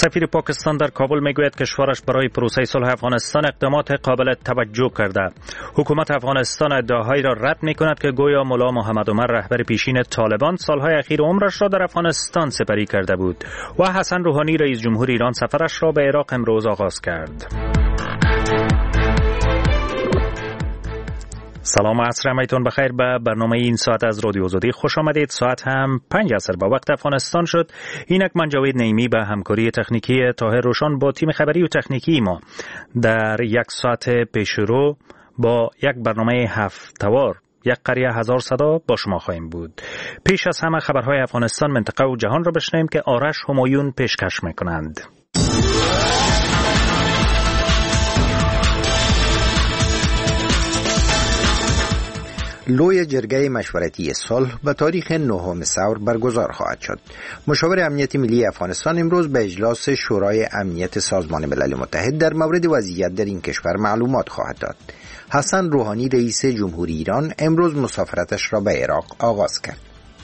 سفیر پاکستان در کابل میگوید کشورش برای پروسه صلح افغانستان اقدامات قابل توجه کرده. حکومت افغانستان ادعاهایی را رد میکند که گویا ملا محمد عمر رهبر پیشین طالبان سالهای اخیر عمرش را در افغانستان سپری کرده بود. و حسن روحانی رئیس جمهور ایران سفرش را به عراق امروز آغاز کرد. سلام و عصر همایتون بخیر. به برنامه این ساعت از رادیو آزادی خوش آمدید. ساعت هم 5 عصر به وقت افغانستان شد. اینک من جاوید نعیمی به همکاری تکنیکی طاهر روشن با تیم خبری و تکنیکی ما در یک ساعت پیشرو با یک برنامه هفته‌وار یک قریه هزار صدا با شما خواهیم بود. پیش از همه خبرهای افغانستان، منطقه و جهان را بشنویم که آرش همایون پیشکش میکنند. لوی جرگه مشورتی صلح به تاریخ 9 ثور برگزار خواهد شد. مشاور امنیت ملی افغانستان امروز به اجلاس شورای امنیت سازمان ملل متحد در مورد وضعیت در این کشور معلومات خواهد داد. حسن روحانی رئیس جمهور ایران امروز مسافرتش را به عراق آغاز کرد.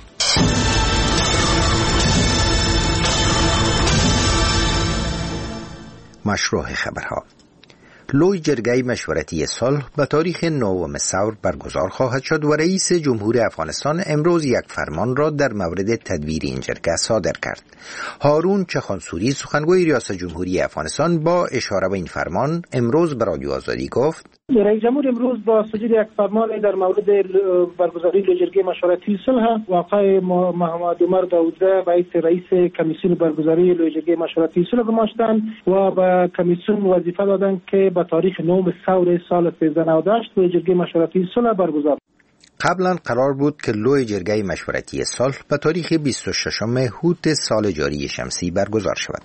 مشروع خبرها. لوی جرگه مشورتی صلح به تاریخ 9 ثور برگزار خواهد شد و رئیس جمهور افغانستان امروز یک فرمان را در مورد تدبیر این جرگه صادر کرد. هارون چخانسوری سخنگوی ریاست جمهوری افغانستان با اشاره به این فرمان امروز به رادیو آزادی گفت: رئیس جمهور امروز با صدور یک فرمان در مورد برگزاری جرگه مشورتی صلح و آقای محمد عمر داودزه رئیس کمیسیون برگزاری جرگه مشورتی صلح گماشتند و به کمیسیون وظیفه دادند که به تاریخ 9 ثور سال 1398 جرگه مشورتی صلح برگزار. قبلا قرار بود که لوی جرگه مشورتی صلح به تاریخ 26 هوت سال جاری شمسی برگزار شود.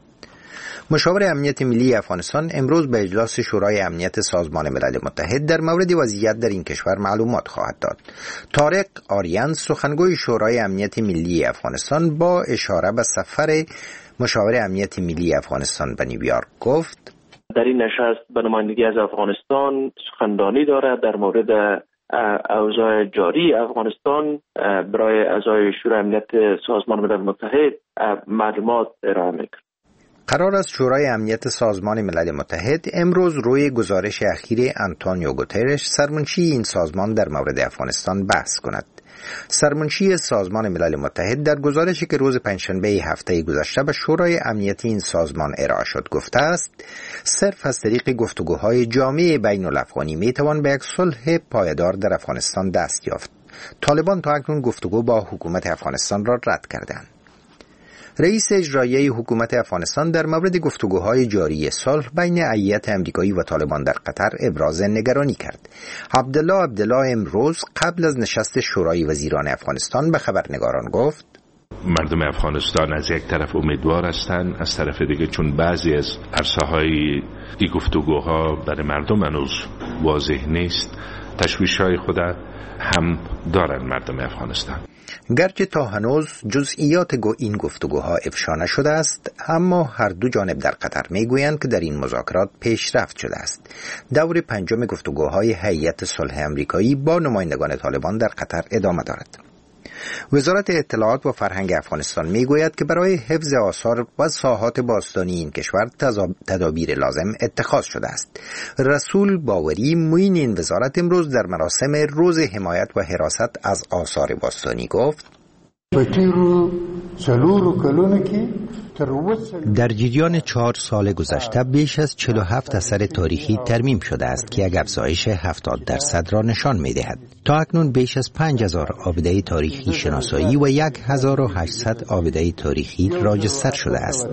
مشاور امنیت ملی افغانستان امروز به اجلاس شورای امنیت سازمان ملل متحد در مورد وضعیت در این کشور معلومات خواهد داد. طارق آریان سخنگوی شورای امنیت ملی افغانستان با اشاره به سفر مشاور امنیت ملی افغانستان به نیویورک گفت: در این نشست به نمایندگی از افغانستان سخنرانی دارد در مورد اوضاع جاری افغانستان برای اعضای شورای امنیت سازمان ملل متحد معلومات ارائه می‌کند. قرار است شورای امنیت سازمان ملل متحد امروز روی گزارش اخیر آنتونیو گوترش سرمنشی این سازمان در مورد افغانستان بحث کند. سرمنشی سازمان ملل متحد در گزارشی که روز پنجشنبه هفته گذشته به شورای امنیت این سازمان ارائه شد گفته است صرف از طریق گفتگوهای جامع بین الافغانی میتوان به یک صلح پایدار در افغانستان دست یافت. طالبان تا اکنون گفتگو با حکومت افغانستان را رد کردند. رئیس اجرایی حکومت افغانستان در مورد گفتگوهای جاری صلح بین هیئت امریکایی و طالبان در قطر ابراز نگرانی کرد. عبدالله امروز قبل از نشست شورای وزیران افغانستان به خبرنگاران گفت: مردم افغانستان از یک طرف امیدوار هستند، از طرف دیگه چون بعضی از عرصه‌های این گفتگوها برای مردم هنوز واضح نیست، تشویش‌های خود هم دارند مردم افغانستان. گرچه تا هنوز جزئیات این گفتگوها افشا نشده است، اما هر دو جانب در قطر میگویند که در این مذاکرات پیشرفت شده است. دور پنجم گفتگوهای هیئت صلح امریکایی با نمایندگان طالبان در قطر ادامه دارد. وزارت اطلاعات و فرهنگ افغانستان میگوید که برای حفظ آثار و ساحات باستانی این کشور تدابیر لازم اتخاذ شده است. رسول باوری معین این وزارت امروز در مراسم روز حمایت و حراست از آثار باستانی گفت: در جریان 4 سال گذشته بیش از 47 اثر تاریخی ترمیم شده است که یک افزایش 70% را نشان می‌دهد. تا اکنون بیش از 5000 آبده تاریخی شناسایی و 1800 آبده تاریخی راجستر شده است.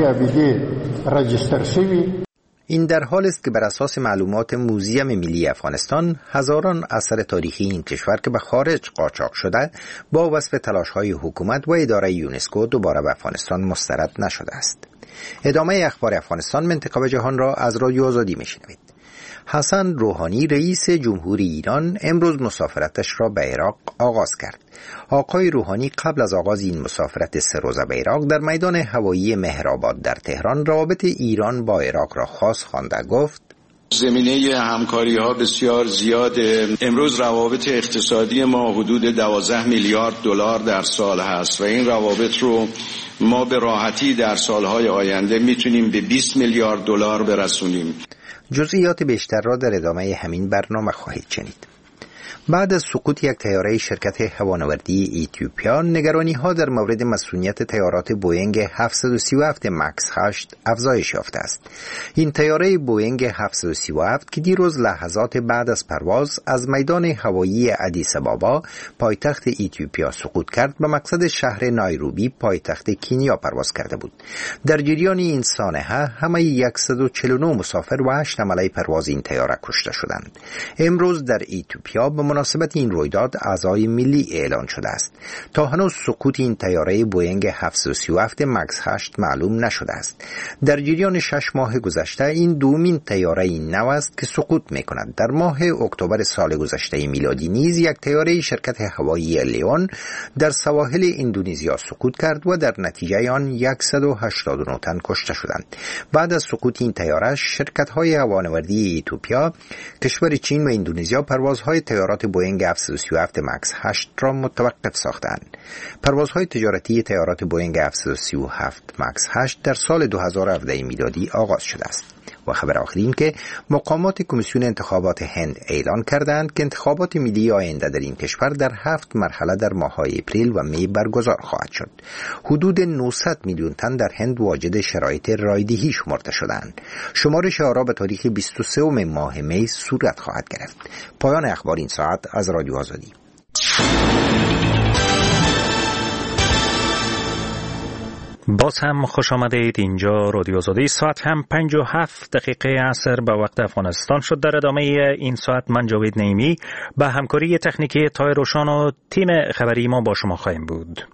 این در حال است که بر اساس معلومات موزیم ملی افغانستان هزاران اثر تاریخی این کشور که به خارج قاچاق شده با وصف تلاش‌های حکومت و اداره یونسکو دوباره به افغانستان مسترد نشده است. ادامه اخبار افغانستان، منطقه و جهان را از رادیو آزادی میشنوید. حسن روحانی رئیس جمهوری ایران امروز مسافرتش را به عراق آغاز کرد. آقای روحانی قبل از آغاز این مسافرت 3 روزه به عراق در میدان هوایی مهرآباد در تهران روابط ایران با عراق را خاص خوانده گفت: زمینه همکاری ها بسیار زیاده. امروز روابط اقتصادی ما حدود 12 میلیارد دلار در سال هست و این روابط رو ما به راحتی در سالهای آینده میتونیم به 20 میلیارد دلار برسونیم. جزئیات بیشتر را در ادامه همین برنامه خواهید شنید. بعد از سقوط یک طیاره شرکت هوانوردی اتیوپیا، نگرانی‌ها در مورد مسئولیت طیارات بوئینگ 737 مکس 8 افزایش یافته است. این طیاره بوئینگ 737 که دیروز لحظات بعد از پرواز از میدان هوایی آدیس آبابا پایتخت اتیوپیا سقوط کرد، به مقصد شهر نایروبی پایتخت کنیا پرواز کرده بود. در جریان این سانحه همه 149 مسافر و 8 عمله پرواز این طیاره کشته شدند. امروز در اتیوپیا به مناسبت این رویداد اعضای ملی اعلان شده است. تا هنوز سقوط این طیاره بوئینگ 737 مکس 8 معلوم نشده است. در جریان 6 ماه گذشته این دومین طیاره نو است که سقوط می‌کند. در ماه اکتبر سال گذشته میلادی نیز یک طیاره شرکت هوایی لیون در سواحل اندونزیا سقوط کرد و در نتیجه آن 189 تن کشته شدند. بعد از سقوط این طیاره، شرکت‌های هوانوردی اتیوپیا، کشور چین و اندونزیا پروازهای طیارات بوئینگ 737 مکس 8 را متوقف ساختند. پروازهای تجارتی طیارات بوئینگ 737 مکس 8 در سال 2017 میلادی آغاز شده است. و خبر آخر این که مقامات کمیسیون انتخابات هند اعلان کردند که انتخابات ملی آینده در این کشور در 7 مرحله در ماه‌های اپریل و می برگزار خواهد شد. حدود 900 میلیون تن در هند واجد شرایط رایدهی شمرده شدند. شمارش آرا به تاریخ 23 ماه می صورت خواهد گرفت. پایان اخبار این ساعت از رادیو آزادی. باز هم خوش آمدید. اینجا رادیو آزادی. ساعت هم 57 دقیقه عصر به وقت افغانستان شد. در ادامه این ساعت من جاوید نعیمی به همکاری تکنیکی طاهر روشان و تیم خبری ما با شما خواهیم بود.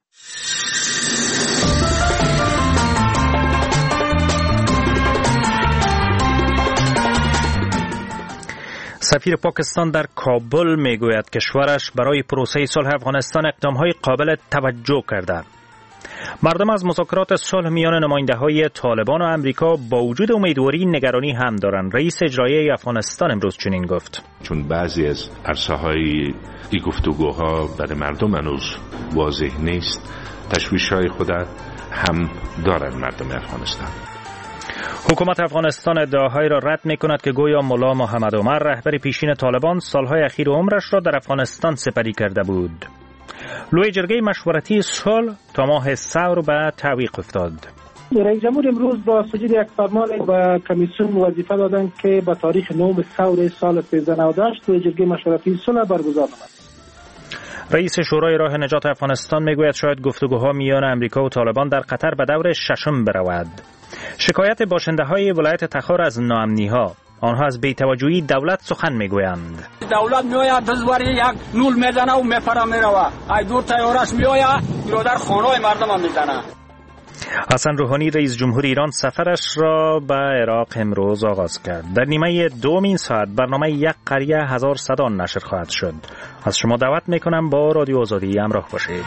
سفیر پاکستان در کابل میگوید کشورش برای پروسه صلح افغانستان اقدام‌های قابل توجه کرده. مردم از مذاکرات صلح میان نماینده‌های طالبان و امریکا با وجود امیدواری نگرانی هم دارند. رئیس اجرایی افغانستان امروز چنین گفت: چون بعضی از عرصه‌های این گفتگوها برای مردم هنوز واضح نیست، تشویش‌های خود هم دارند مردم افغانستان. حکومت افغانستان ادعاهایی را رد می‌کند که گویا ملا محمد عمر رهبر پیشین طالبان سالهای اخیر عمرش را در افغانستان سپری کرده بود. لوی جرگه مشورتی صلح تا ماه ثور به تعویق افتاد. رئیس جمهور امروز با صدور یک فرمان به کمیسیون وظیفه دادند که به تاریخ 9 ثور سال 1398 لوی جرگه مشورتی صلح برگزار نماید. رئیس شورای راه نجات افغانستان میگوید شاید گفتگوها میان امریکا و طالبان در قطر به دور 6 برود. شکایت باشنده‌های ولایت تخار از ناامنی‌ها، آنها از بی‌توجهی دولت سخن میگویند. دولت میآید دزواری یک نول میزنه و میپره میروه. ای دور تیارش میآید برادر خانه‌های مردم میزنه. حسن روحانی رئیس جمهور ایران سفرش را به عراق امروز آغاز کرد. در نیمه دومین ساعت برنامه یک قریه 1000 صدا نشر خواهد شد. از شما دعوت میکنم با رادیو آزادی همراه باشید.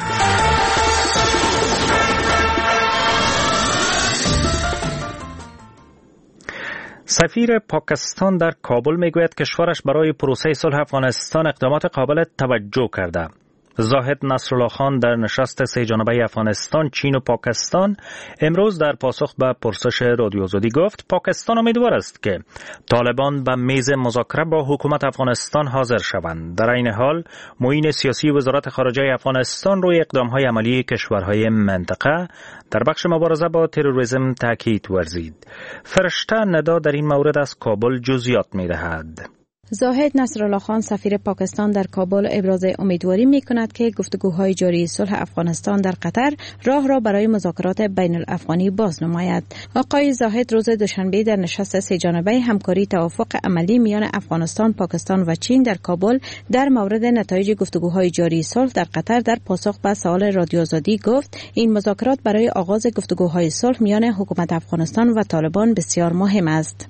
سفیر پاکستان در کابل میگوید کشورش برای پروسه صلح افغانستان اقدامات قابل توجه کرده. زاهد نصرالله خان در نشست سه جانبه افغانستان، چین و پاکستان امروز در پاسخ به پرسش رادیو آزادی گفت پاکستان امیدوار است که طالبان به میز مذاکره با حکومت افغانستان حاضر شوند. در این حال معین سیاسی وزارت خارجه افغانستان روی اقدام‌های عملی کشورهای منطقه در بخش مبارزه با تروریسم تاکید ورزید. فرشته ندا در این مورد از کابل جزئیات می‌دهد. زاهد نصرالله خان سفیر پاکستان در کابل ابراز امیدواری می‌کند که گفتگوهای جاری صلح افغانستان در قطر راه را برای مذاکرات بین الافغانی باز نماید. آقای زاهد روز دوشنبه در نشست سه جانبه همکاری توافق عملی میان افغانستان، پاکستان و چین در کابل در مورد نتایج گفتگوهای جاری صلح در قطر در پاسخ به سوال رادیو آزادی گفت این مذاکرات برای آغاز گفتگوهای صلح میان حکومت افغانستان و طالبان بسیار مهم است.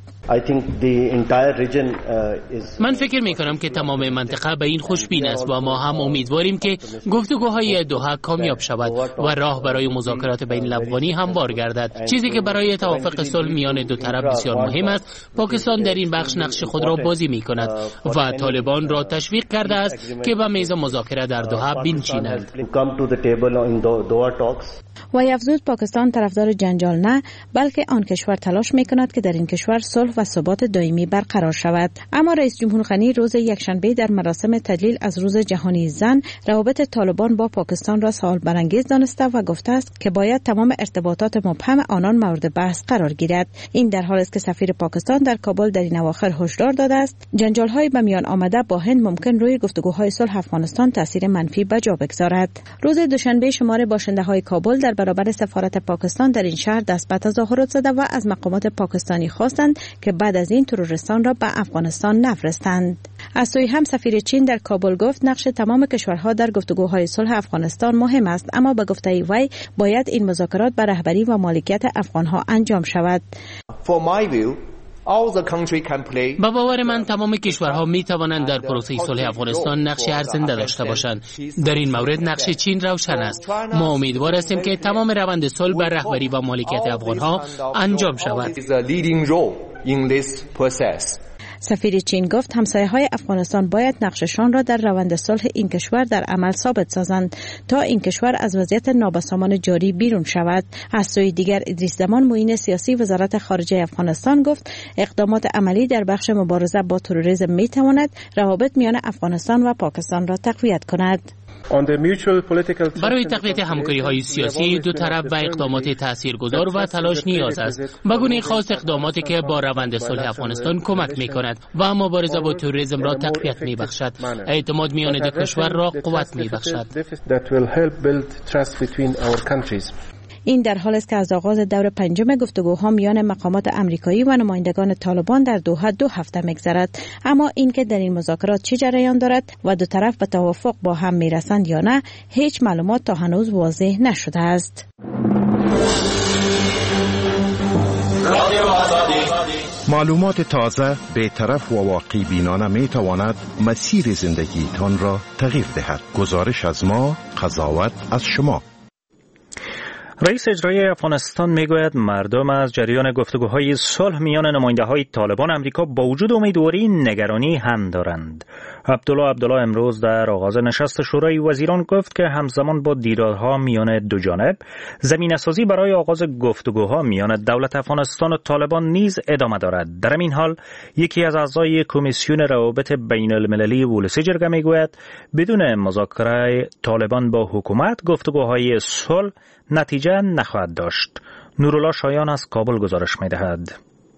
من فکر می کنم که تمام منطقه به این خوشبین است و ما هم امیدواریم که گفتگوهای دوحه کامیاب شود و راه برای مذاکرات بین الافغانی هموار گردد. چیزی که برای توافق صلح میان دو طرف بسیار مهم است. پاکستان در این بخش نقش خود را بازی می کند و طالبان را تشویق کرده است که به میز مذاکره در دوحه بنشینند. وی افزود پاکستان طرفدار جنجال نه، بلکه آن کشور تلاش می‌کند که در این کشور صلح و ثبات دائمی برقرار شود. اما رئیس جمهور غنی روز یکشنبه در مراسم تدلیل از روز جهانی زن روابط طالبان با پاکستان را سوال برانگیز دانسته و گفته است که باید تمام ارتباطات مبهم آنان مورد بحث قرار گیرد. این در حالی است که سفیر پاکستان در کابل در این اواخر هشدار داده است جنجال‌های به میان آمده با هند ممکن روی گفتگوهای صلح افغانستان تاثیر منفی به جا بگذارد. روز دوشنبه شمار باشنده‌های کابل در برابر سفارت پاکستان در این شهر دست به تظاهرات زده و از مقامات پاکستانی خواستند که بعد از این تروریستان را به افغانستان نفرستند. از سوی هم سفیر چین در کابل گفت نقش تمام کشورها در گفتگوهای صلح افغانستان مهم است، اما به گفته وی باید این مذاکرات به رهبری و مالکیت افغانها انجام شود. با باور من تمام کشورها می توانند در پروسه صلح افغانستان نقش ارزنده داشته باشند. در این مورد نقش چین روشن است. ما امیدوار هستیم که تمام روند صلح بر رهبری و مالکیت افغانها انجام شود. سفیر چین گفت همسایه‌های افغانستان باید نقششان را در روند صلح این کشور در عمل ثابت سازند تا این کشور از وضعیت نابسامان جاری بیرون شود. از سوی دیگر ادریس زمان معین سیاسی وزارت خارجه افغانستان گفت اقدامات عملی در بخش مبارزه با تروریسم می‌تواند روابط میان افغانستان و پاکستان را تقویت کند. برای تقویت همکاری‌های سیاسی دو طرف و اقدامات تاثیرگذار و تلاش نیاز است. به گونه خاص اقداماتی که با روند صلح افغانستان کمک می‌کند و مبارزه با تروریسم را تقویت می‌بخشد. اعتماد میان دو کشور را قوت می‌بخشد. این در حالی است که از آغاز دور پنجم گفتگوها میان مقامات آمریکایی و نمایندگان طالبان در دوحه 2 هفته می‌گذرد، اما اینکه در این مذاکرات چه جریان دارد و دو طرف به توافق با هم میرسند یا نه هیچ معلومات تا هنوز واضح نشده است. معلومات تازه، بی‌طرف و واقع بینانه می تواند مسیر زندگیتان را تغییر دهد. گزارش از ما، قضاوت از شما. رئیس اجرایی افغانستان میگوید مردم از جریان گفتگوهای صلح میان نماینده‌های طالبان آمریکا با وجود امیدواری نگرانی هم دارند. عبدالله امروز در آغاز نشست شورای وزیران گفت که همزمان با دیدارها میان دو جانب زمینه‌سازی برای آغاز گفتگوها میان دولت افغانستان و طالبان نیز ادامه دارد. در این حال یکی از اعضای کمیسیون روابط بین المللی ولسی جرگه میگوید بدون مذاکره طالبان با حکومت گفتگوهای صلح نتیجه نخواهد داشت. نورالله شایان از کابل گزارش می‌دهد.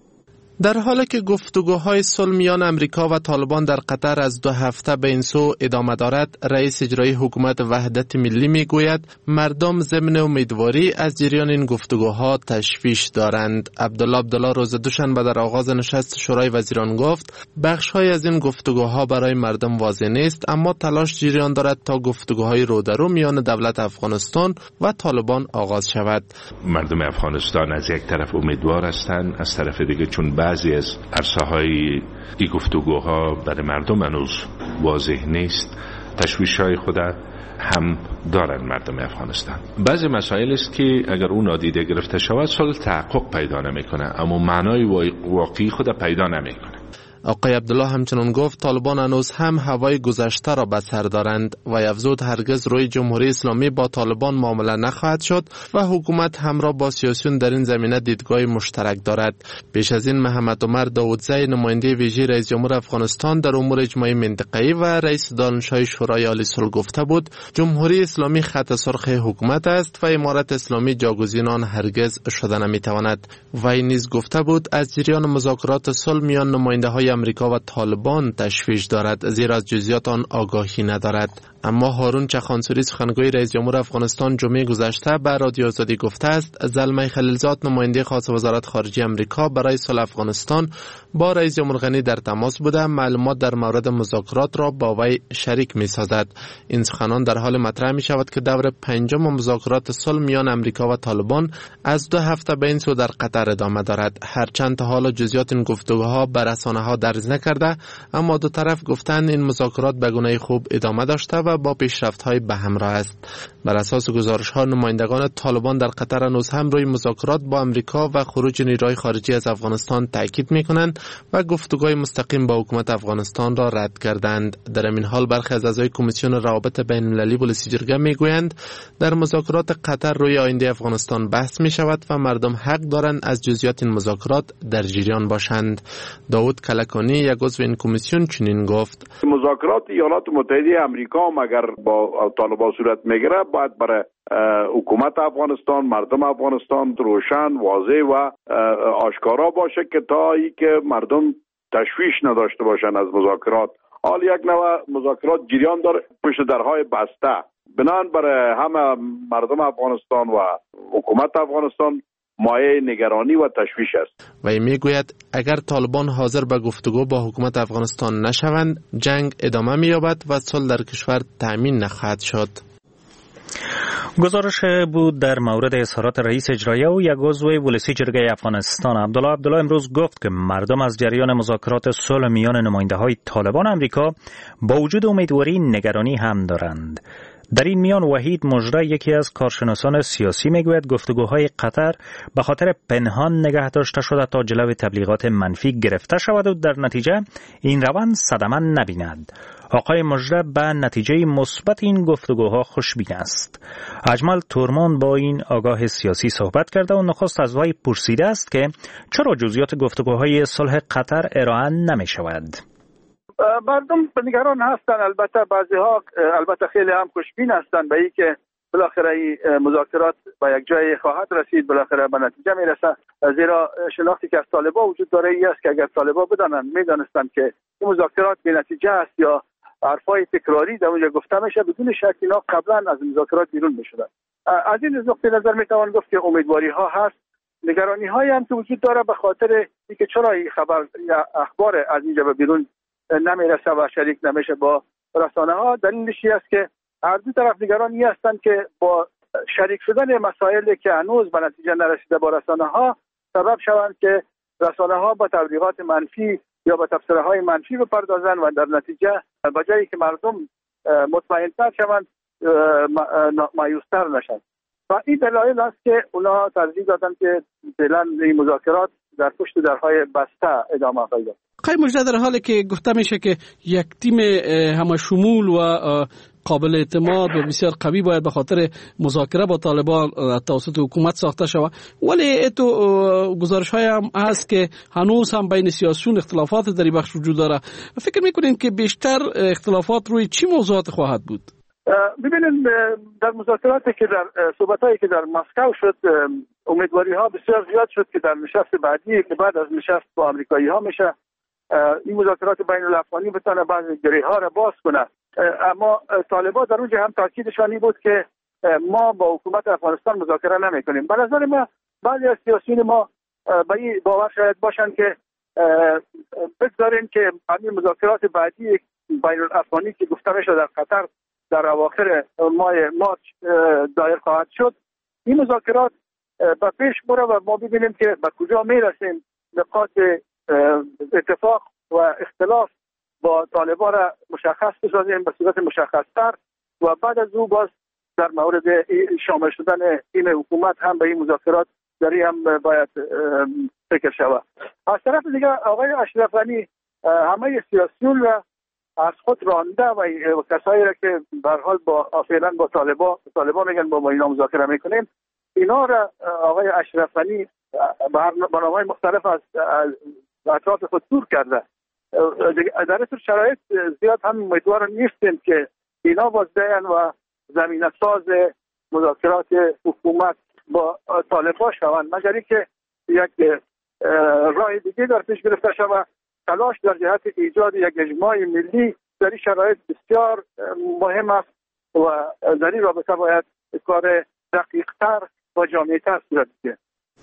در حالی که گفتگوهای صلح میان امریکا و طالبان در قطر از 2 هفته به این سو ادامه دارد، رئیس اجرایی حکومت وحدت ملی میگوید مردم ضمن امیدواری از جریان این گفتگوها تشویش دارند. عبدالله روز دوشنبه در آغاز نشست شورای وزیران گفت بخش‌های از این گفتگوها برای مردم واضح نیست، اما تلاش جریان دارد تا گفتگوهای رودرو میان دولت افغانستان و طالبان آغاز شود. مردم افغانستان از یک طرف امیدوار هستند، از طرف دیگه چون بعضی از عرصه‌های این گفتگوها برای مردم هنوز واضح نیست، تشویش‌های خود هم دارن مردم افغانستان. بعضی مسائل است که اگر اون نادیده گرفته شود صلح تحقق پیدا نمی‌کنه، اما معنای واقعی خود پیدا نمی‌کنه. آقای عبدالله همچنان گفت طالبان هنوز هم هوای گذشته را به سر دارند و افزود هرگز روی جمهوری اسلامی با طالبان معامله نخواهد شد و حکومت همراه با سیاسیون در این زمینه دیدگاه مشترک دارد. پیش از این محمد عمر داودزی نماینده ویژه رئیس جمهور افغانستان در امور اجتماعی منطقه‌ای و رئیس دانشگاه شورای عالی صلح گفته بود جمهوری اسلامی خط سرخ حکومت است و امارت اسلامی جاگزین آن هرگز شده نمیتواند. وی نیز گفته بود از جریان مذاکرات صلح میان نماینده‌های امریکا و طالبان تشویش دارد، زیرا از جزئیات آن آگاهی ندارد. اما هارون چخانسوری سخنگوی رئیس جمهور افغانستان جمعه گذشته به رادیو آزادی گفته است زلمه خلیلزاد نماینده خاص وزارت خارجه امریکا برای صلح افغانستان با رئیس جمهور غنی در تماس بوده معلومات در مورد مذاکرات را با وی شریک می سازد. این سخنان در حال مطرح می شود که دور پنجم مذاکرات صلح میان امریکا و طالبان از 2 هفته به این سو در قطر ادامه دارد. هرچند تا حالا جزئیات این گفتگوها به رسانه‌ها درز نکرده، اما دو طرف گفتند این مذاکرات به گونه خوب ادامه داشته و با پیشرفت‌های به همراه است. بر اساس گزارش‌ها نمایندگان طالبان در قطر هنوز هم روی مذاکرات با امریکا و خروج نیروهای خارجی از افغانستان تاکید می‌کنند و گفتگوهای مستقیم با حکومت افغانستان را رد کردند. در این حال برخی از اعضای کمیسیون روابط بین‌المللی پلیسی جرگه می‌گویند در مذاکرات قطر روی آینده افغانستان بحث می‌شود و مردم حق دارند از جزئیات این مذاکرات در جریان باشند. داود کلکانی یک عضو این کمیسیون چنین گفت: مذاکرات ایالات متحده آمریکا مگر با طالبان صورت میگیره باید برای حکومت افغانستان، مردم افغانستان روشن، واضح و آشکارا باشه که تا ای که مردم تشویش نداشته باشن از مذاکرات. حال یک نوع مذاکرات جریان داره پشت درهای بسته. بنان برای همه مردم افغانستان و حکومت افغانستان مایه نگرانی و تشویش است. و میگوید اگر طالبان حاضر به گفتگو با حکومت افغانستان نشوند، جنگ ادامه می‌یابد و صلح در کشور تأمین نخواهد شد. گزارش بود در مورد اظهارات رئیس اجرایی و یک عضو ولسی جرگه افغانستان عبدالله امروز گفت که مردم از جریان مذاکرات صلح میان نماینده‌های طالبان امریکا با وجود امیدواری نگرانی هم دارند. در این میان وحید مجری یکی از کارشناسان سیاسی میگوید گفتگوهای قطر به خاطر پنهان نگه داشته شده تا جلوی تبلیغات منفی گرفته شود و در نتیجه این روند صدمه نبیند. آقای مجری به نتیجه مثبت این گفتگوها خوشبین است. اجمل تورمان با این آگاه سیاسی صحبت کرده و نخست از وی پرسیده است که چرا جزئیات گفتگوهای صلح قطر ارائه نمی شود. مردم نگران هستند، البته بعضی‌ها البته خیلی هم خوشبین هستند به این که بالاخره این مذاکرات به یک جای خواهد رسید، بالاخره به نتیجه میرسه. زیرا شناختی که از طالبان وجود داره این است که اگر طالبان میدانستند که این مذاکرات بی نتیجه است یا حرفای تکراری در اونجا گفته میشه، بدون شک اینا قبلا از مذاکرات بیرون میشدن. از این نقطه نظر میتوان گفت که امیدواری ها هست، نگرانی هایی هم که وجود داره به خاطر اینکه چرا این خبر یا اخبار از اینجا به بیرون نمیرسه و شریک نمیشه با رسانه ها. دلیلش این است که هر دو طرف نگرانی هستند که با شریک شدن مسائلی که هنوز به نتیجه نرسیده با رسانه ها سبب شوند که رسانه ها با تبلیغات منفی یا با تبصره های منفی بپردازند و در نتیجه به جایی که مردم مطمئن‌تر شوند مایوس‌تر نشند. و این دلایل است که اونا ترجیح دادن که فعلا این مذاکرات در پشت درهای بسته ادامه پیدا. آقای مجری، در حالی که گفته میشه که یک تیم همشمول و قابل اعتماد و بسیار قوی باید به خاطر مذاکره با طالبان توسط حکومت ساخته شود، ولی تو گزارش های هم هست که هنوز هم بین سیاسیون اختلافات در این بخش وجود داره. فکر میکنین که بیشتر اختلافات روی چی موضوعات خواهد بود؟ ببینید در مذاکراتی که در صحبتایی که در مسکو شد، امیدواری ها بسیار زیاد شد که در نشست بعدی که بعد از نشست با آمریکایی ها میشه این مذاکرات بین الافغانی بتونه بعضی گره ها را باز کنه. اما طالبان در اونجا هم تاکیدشان بود که ما با حکومت افغانستان مذاکره نمیکنیم. به نظر ما بعضی از سیاسیون ما به این باور شاید باشن که بگذاریم که همین مذاکرات بعدی بین الافغانی که گفته میشه در قطر در اواخر ماه مارچ دایر خواهد شد، این مذاکرات به پیش بره و ما ببینیم که به کجا میرسیم. نقاط اتفاق و اختلاف با طالبان را مشخص بسازیم به صورت مشخص‌تر و بعد از او باز در مورد شامل شدن این حکومت هم به این مذاکرات داری هم باید فکر شود. از طرف دیگه آقای اشرف غنی همه سیاسیون را از خود رانده و کسایی را که به هر حال با فعلا با طالبان میگن با اینا مذاکره میکنیم، اینا را آقای اشرف غنی برنامه‌های مختلف از اطراف خود دور کرده. در این شرایط زیاد هم امیدوار نیستیم که اینا باز بیان و زمینه ساز مذاکرات حکومت با طالبان شوند، مگر اینکه یک راه دیگه در پیش گرفته شود. تلاش در جهت ایجاد یک اجماع ملی در این شرایط بسیار مهم است و در این رابطه باید کار دقیق‌تر و جامع‌تر صورت بگیرد.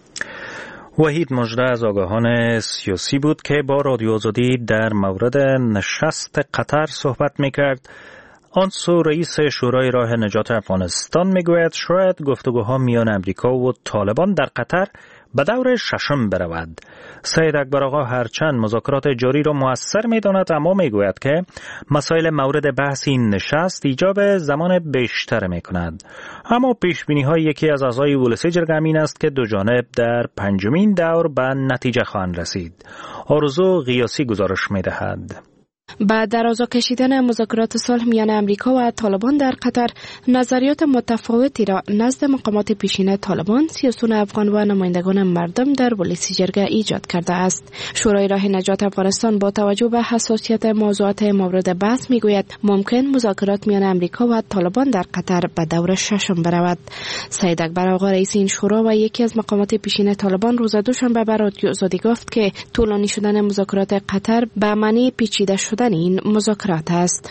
وحید مجری از آگاهان سیاسی بود که با رادیو آزادی در مورد نشست قطر صحبت می‌کرد. آن سو رئیس شورای راه نجات افغانستان میگوید شاید گفتگوها میان امریکا و طالبان در قطر به دور ششم برود. سید اکبر آقا هرچند مذاکرات جاری را مؤثر می‌داند، اما میگوید که مسائل مورد بحث این نشست ایجاب زمان بیشتر می‌کند. اما پیش‌بینی‌های یکی از اعضای ولسی جرگه این است که دو جانب در پنجمین دور به نتیجه خواهند رسید. آرزو غیاسی گزارش می‌دهد. با درازا کشیدن مذاکرات صلح میان امریکا و طالبان در قطر، نظریات متفاوتی را نزد مقامات پیشین طالبان، سیاسیون افغان و نمایندگان مردم در ولسی جرگه ایجاد کرده است. شورای راه نجات افغانستان با توجه به حساسیت موضوعات مورد بحث میگوید ممکن مذاکرات میان امریکا و طالبان در قطر به دور ششم برود. سید اکبر آقا رئیس این شورا و یکی از مقامات پیشین طالبان روز دوشنبه به رادیو آزادی گفت که طولانی شدن مذاکرات قطر به معنی پیچیده شدن این مذاکرات است.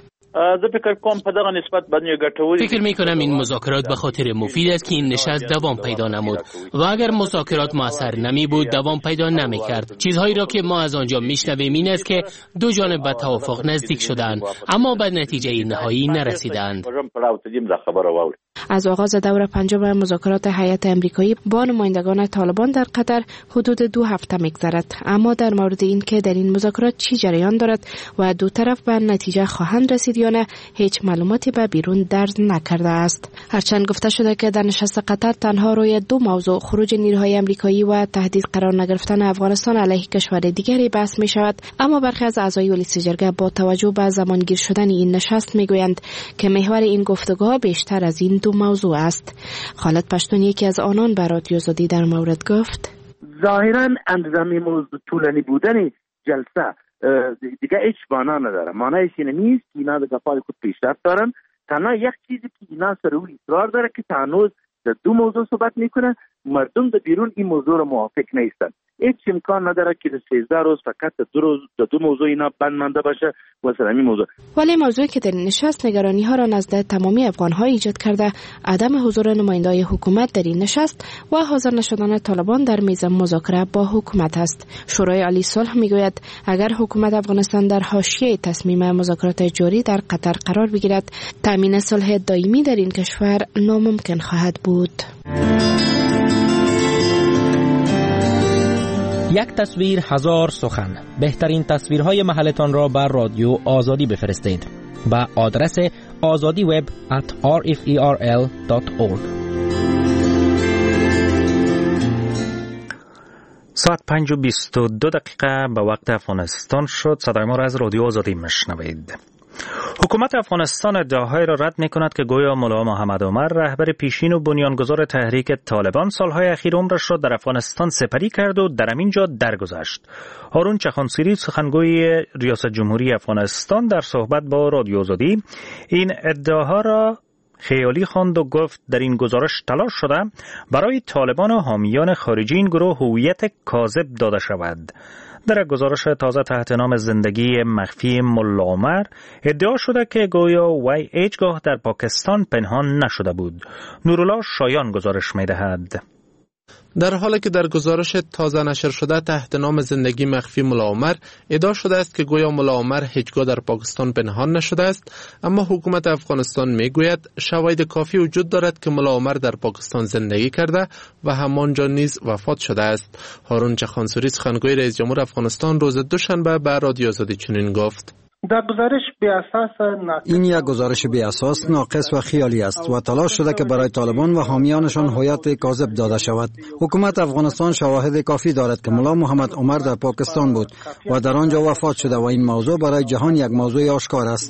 فکر می کنم این مذاکرات به خاطر مفید است که این نشست دوام پیدا نمود و اگر مذاکرات مؤثر نمی بود دوام پیدا نمی کرد. چیزهایی را که ما از آنجا میشنویم این است که دو جانب به توافق نزدیک شدند اما به نتیجه نهایی نرسیدند. از آغاز دور پنجم مذاکرات هیئت امریکایی با نمایندگان طالبان در قطر حدود 2 هفته می‌گذرد، اما در مورد این که در این مذاکرات چی جریان دارد و دو طرف به نتیجه خواهند رسید یا نه، هیچ معلوماتی به بیرون درز نکرده است. هرچند گفته شده که در نشست قطر تنها روی 2 موضوع، خروج نیروهای امریکایی و تهدید قرار نگرفتن افغانستان علیه کشور دیگری بحث می شود، اما برخی از اعضای ولسی جرگه با توجه به زمانگیر شدن این نشست میگویند که محور این گفتگوها بیشتر از این 2 موضوع است. خالد پشتون یکی از آنان به رادیو آزادی در مورد گفت ظاهرا اندازه موضوع طولانی بودن جلسه دیگه هیچ معنا نداره. معنیش این نیست که اینا دیگه پای خود پیشرفت دارن. تنها یک چیزی که اینا سر او اصرار داره که هنوز در 2 موضوع صحبت میکنه، مردم در بیرون این موضوع رو موافق نیستن. هیچ امکان نداره که در 13 روز فقط در 2 موضوع اینا بند مانده باشه واسه همین موضوع. ولی موضوعی که در این نشست نگرانی ها را نزد تمامی افغان ها ایجاد کرده، عدم حضور نمایندای حکومت در این نشست و حاضر نشدن طالبان در میز مذاکره با حکومت است. شورای عالی صلح میگوید اگر حکومت افغانستان در حاشیه تصمیم مذاکرات جاری در قطر قرار بگیرد، تامین صلح دائمی در این کشور ناممکن خواهد بود. یک تصویر 1000 سخن. بهترین تصویرهای محلتان را بر رادیو آزادی بفرستید به آدرس azadiweb@rferl.org. ساعت 5:22 به وقت افغانستان شد. صدای ما را از رادیو آزادی میشنوید. حکومت افغانستان ادعاهایی را رد می‌کند که گویا ملا محمد عمر، رهبر پیشین و بنیانگذار تحریک طالبان، سالهای اخیر عمرش را در افغانستان سپری کرد و در همینجا درگذشت. هارون چخانسوری، سخنگوی ریاست جمهوری افغانستان، در صحبت با رادیو آزادی این ادعاها را خیالی خواند و گفت در این گزارش تلاش شده برای طالبان و حامیان خارجی این گروه هویت کاذب داده شود. در گزارش تازه تحت نام زندگی مخفی ملا عمر ادعا شده که گویا وی هیچگاه در پاکستان پنهان نشده بود. نورالله شایان گزارش می‌دهد. در حالی که در گزارش تازه نشر شده تحت نام زندگی مخفی ملا عمر ادعا شده است که گویا ملا عمر هیچگاه در پاکستان پنهان نشده است، اما حکومت افغانستان میگوید شواهد کافی وجود دارد که ملا عمر در پاکستان زندگی کرده و همانجا نیز وفات شده است. هارون چخانسوری، سخنگوی رئیس جمهور افغانستان، روز دوشنبه به رادیو آزادی چنین گفت: در گزارش بی اساس این یک گزارش بی اساس، ناقص و خیالی است و تلاش شده که برای طالبان و حامیانشان هویت کاذب داده شود. حکومت افغانستان شواهد کافی دارد که ملا محمد عمر در پاکستان بود و در آنجا وفات شده و این موضوع برای جهان یک موضوع آشکار است.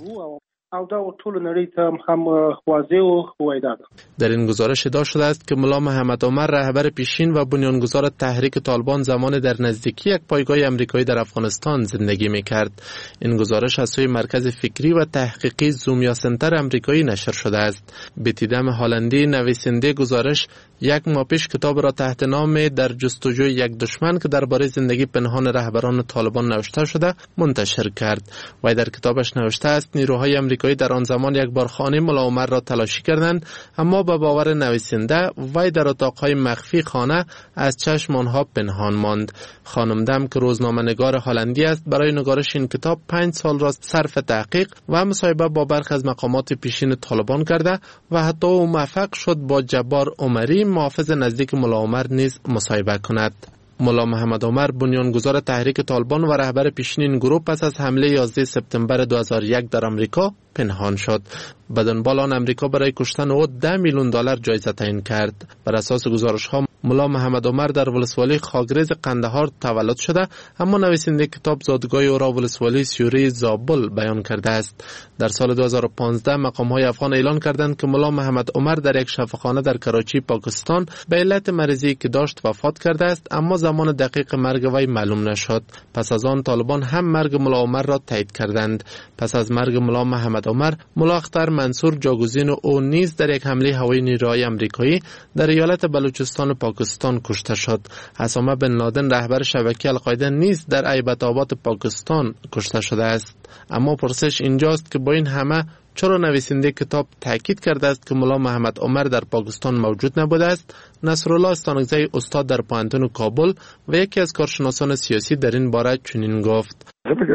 در این گزارش ادعا شده است که ملا محمد عمر، رهبر پیشین و بنیانگذار تحریک طالبان، زمان در نزدیکی یک پایگاه امریکایی در افغانستان زندگی می‌کرد. این گزارش از سوی مرکز فکری و تحقیقی زومیا سنتر امریکایی نشر شده است. بتیدم هالندی، نویسنده گزارش، 1 ماه پیش کتاب را تحت نام در جستجوی یک دشمن که درباره زندگی پنهان رهبران طالبان نوشته شده منتشر کرد و در کتابش نوشته است نیروهای امریکایی در آن زمان یک بار خانه ملا عمر را تلاشی کردند، اما به باور نویسنده وی در اتاقهای مخفی خانه از چشم آنها پنهان ماند. خانم دم که روزنامه‌نگار هلندی است، برای نگارش این کتاب 5 سال را صرف تحقیق و مصاحبه با برخی از مقامات پیشین طالبان کرده و حتی او موفق شد با جبار عمری، محافظ نزدیک ملا عمر نیز مصاحبه کند. ملا محمد عمر بنیانگذار تحریک طالبان و رهبر پیشین این گروه پس از حمله 11 سپتامبر 2001 در آمریکا پنهان شد. بدانبال آن امریکا برای کشتن او $10 میلیون جایزه تعیین کرد. بر اساس گزارش‌ها ملا محمد عمر در ولسوالی خاکریز قندهار تولد شده، اما نویسنده کتاب زادگاه او را ولسوالی سیوری زابل بیان کرده است. در سال 2015 مقام‌های افغان اعلان کردند که ملا محمد عمر در یک شفاخانه در کراچی پاکستان به علت مریضی که داشت وفات کرده است، اما زمان دقیق مرگ وی معلوم نشد. پس از آن طالبان هم مرگ ملا عمر را تایید کردند. پس از مرگ ملا محمد عمر، ملا اختر منصور جاگزین او نیز در یک حمله هوایی نیروهای امریکایی در ایالت بلوچستان پاکستان کشته شد. اسامه بن لادن رهبر شبکه القاعده نیز در ایبت آباد پاکستان کشته شده است. اما پرسش اینجاست که با این همه چرا نویسنده کتاب تاکید کرده است که ملا محمد عمر در پاکستان موجود نبوده است؟ نصرالله استانکزی استاد در پوهنتون کابل و یکی از کارشناسان سیاسی در این باره چنین گفت: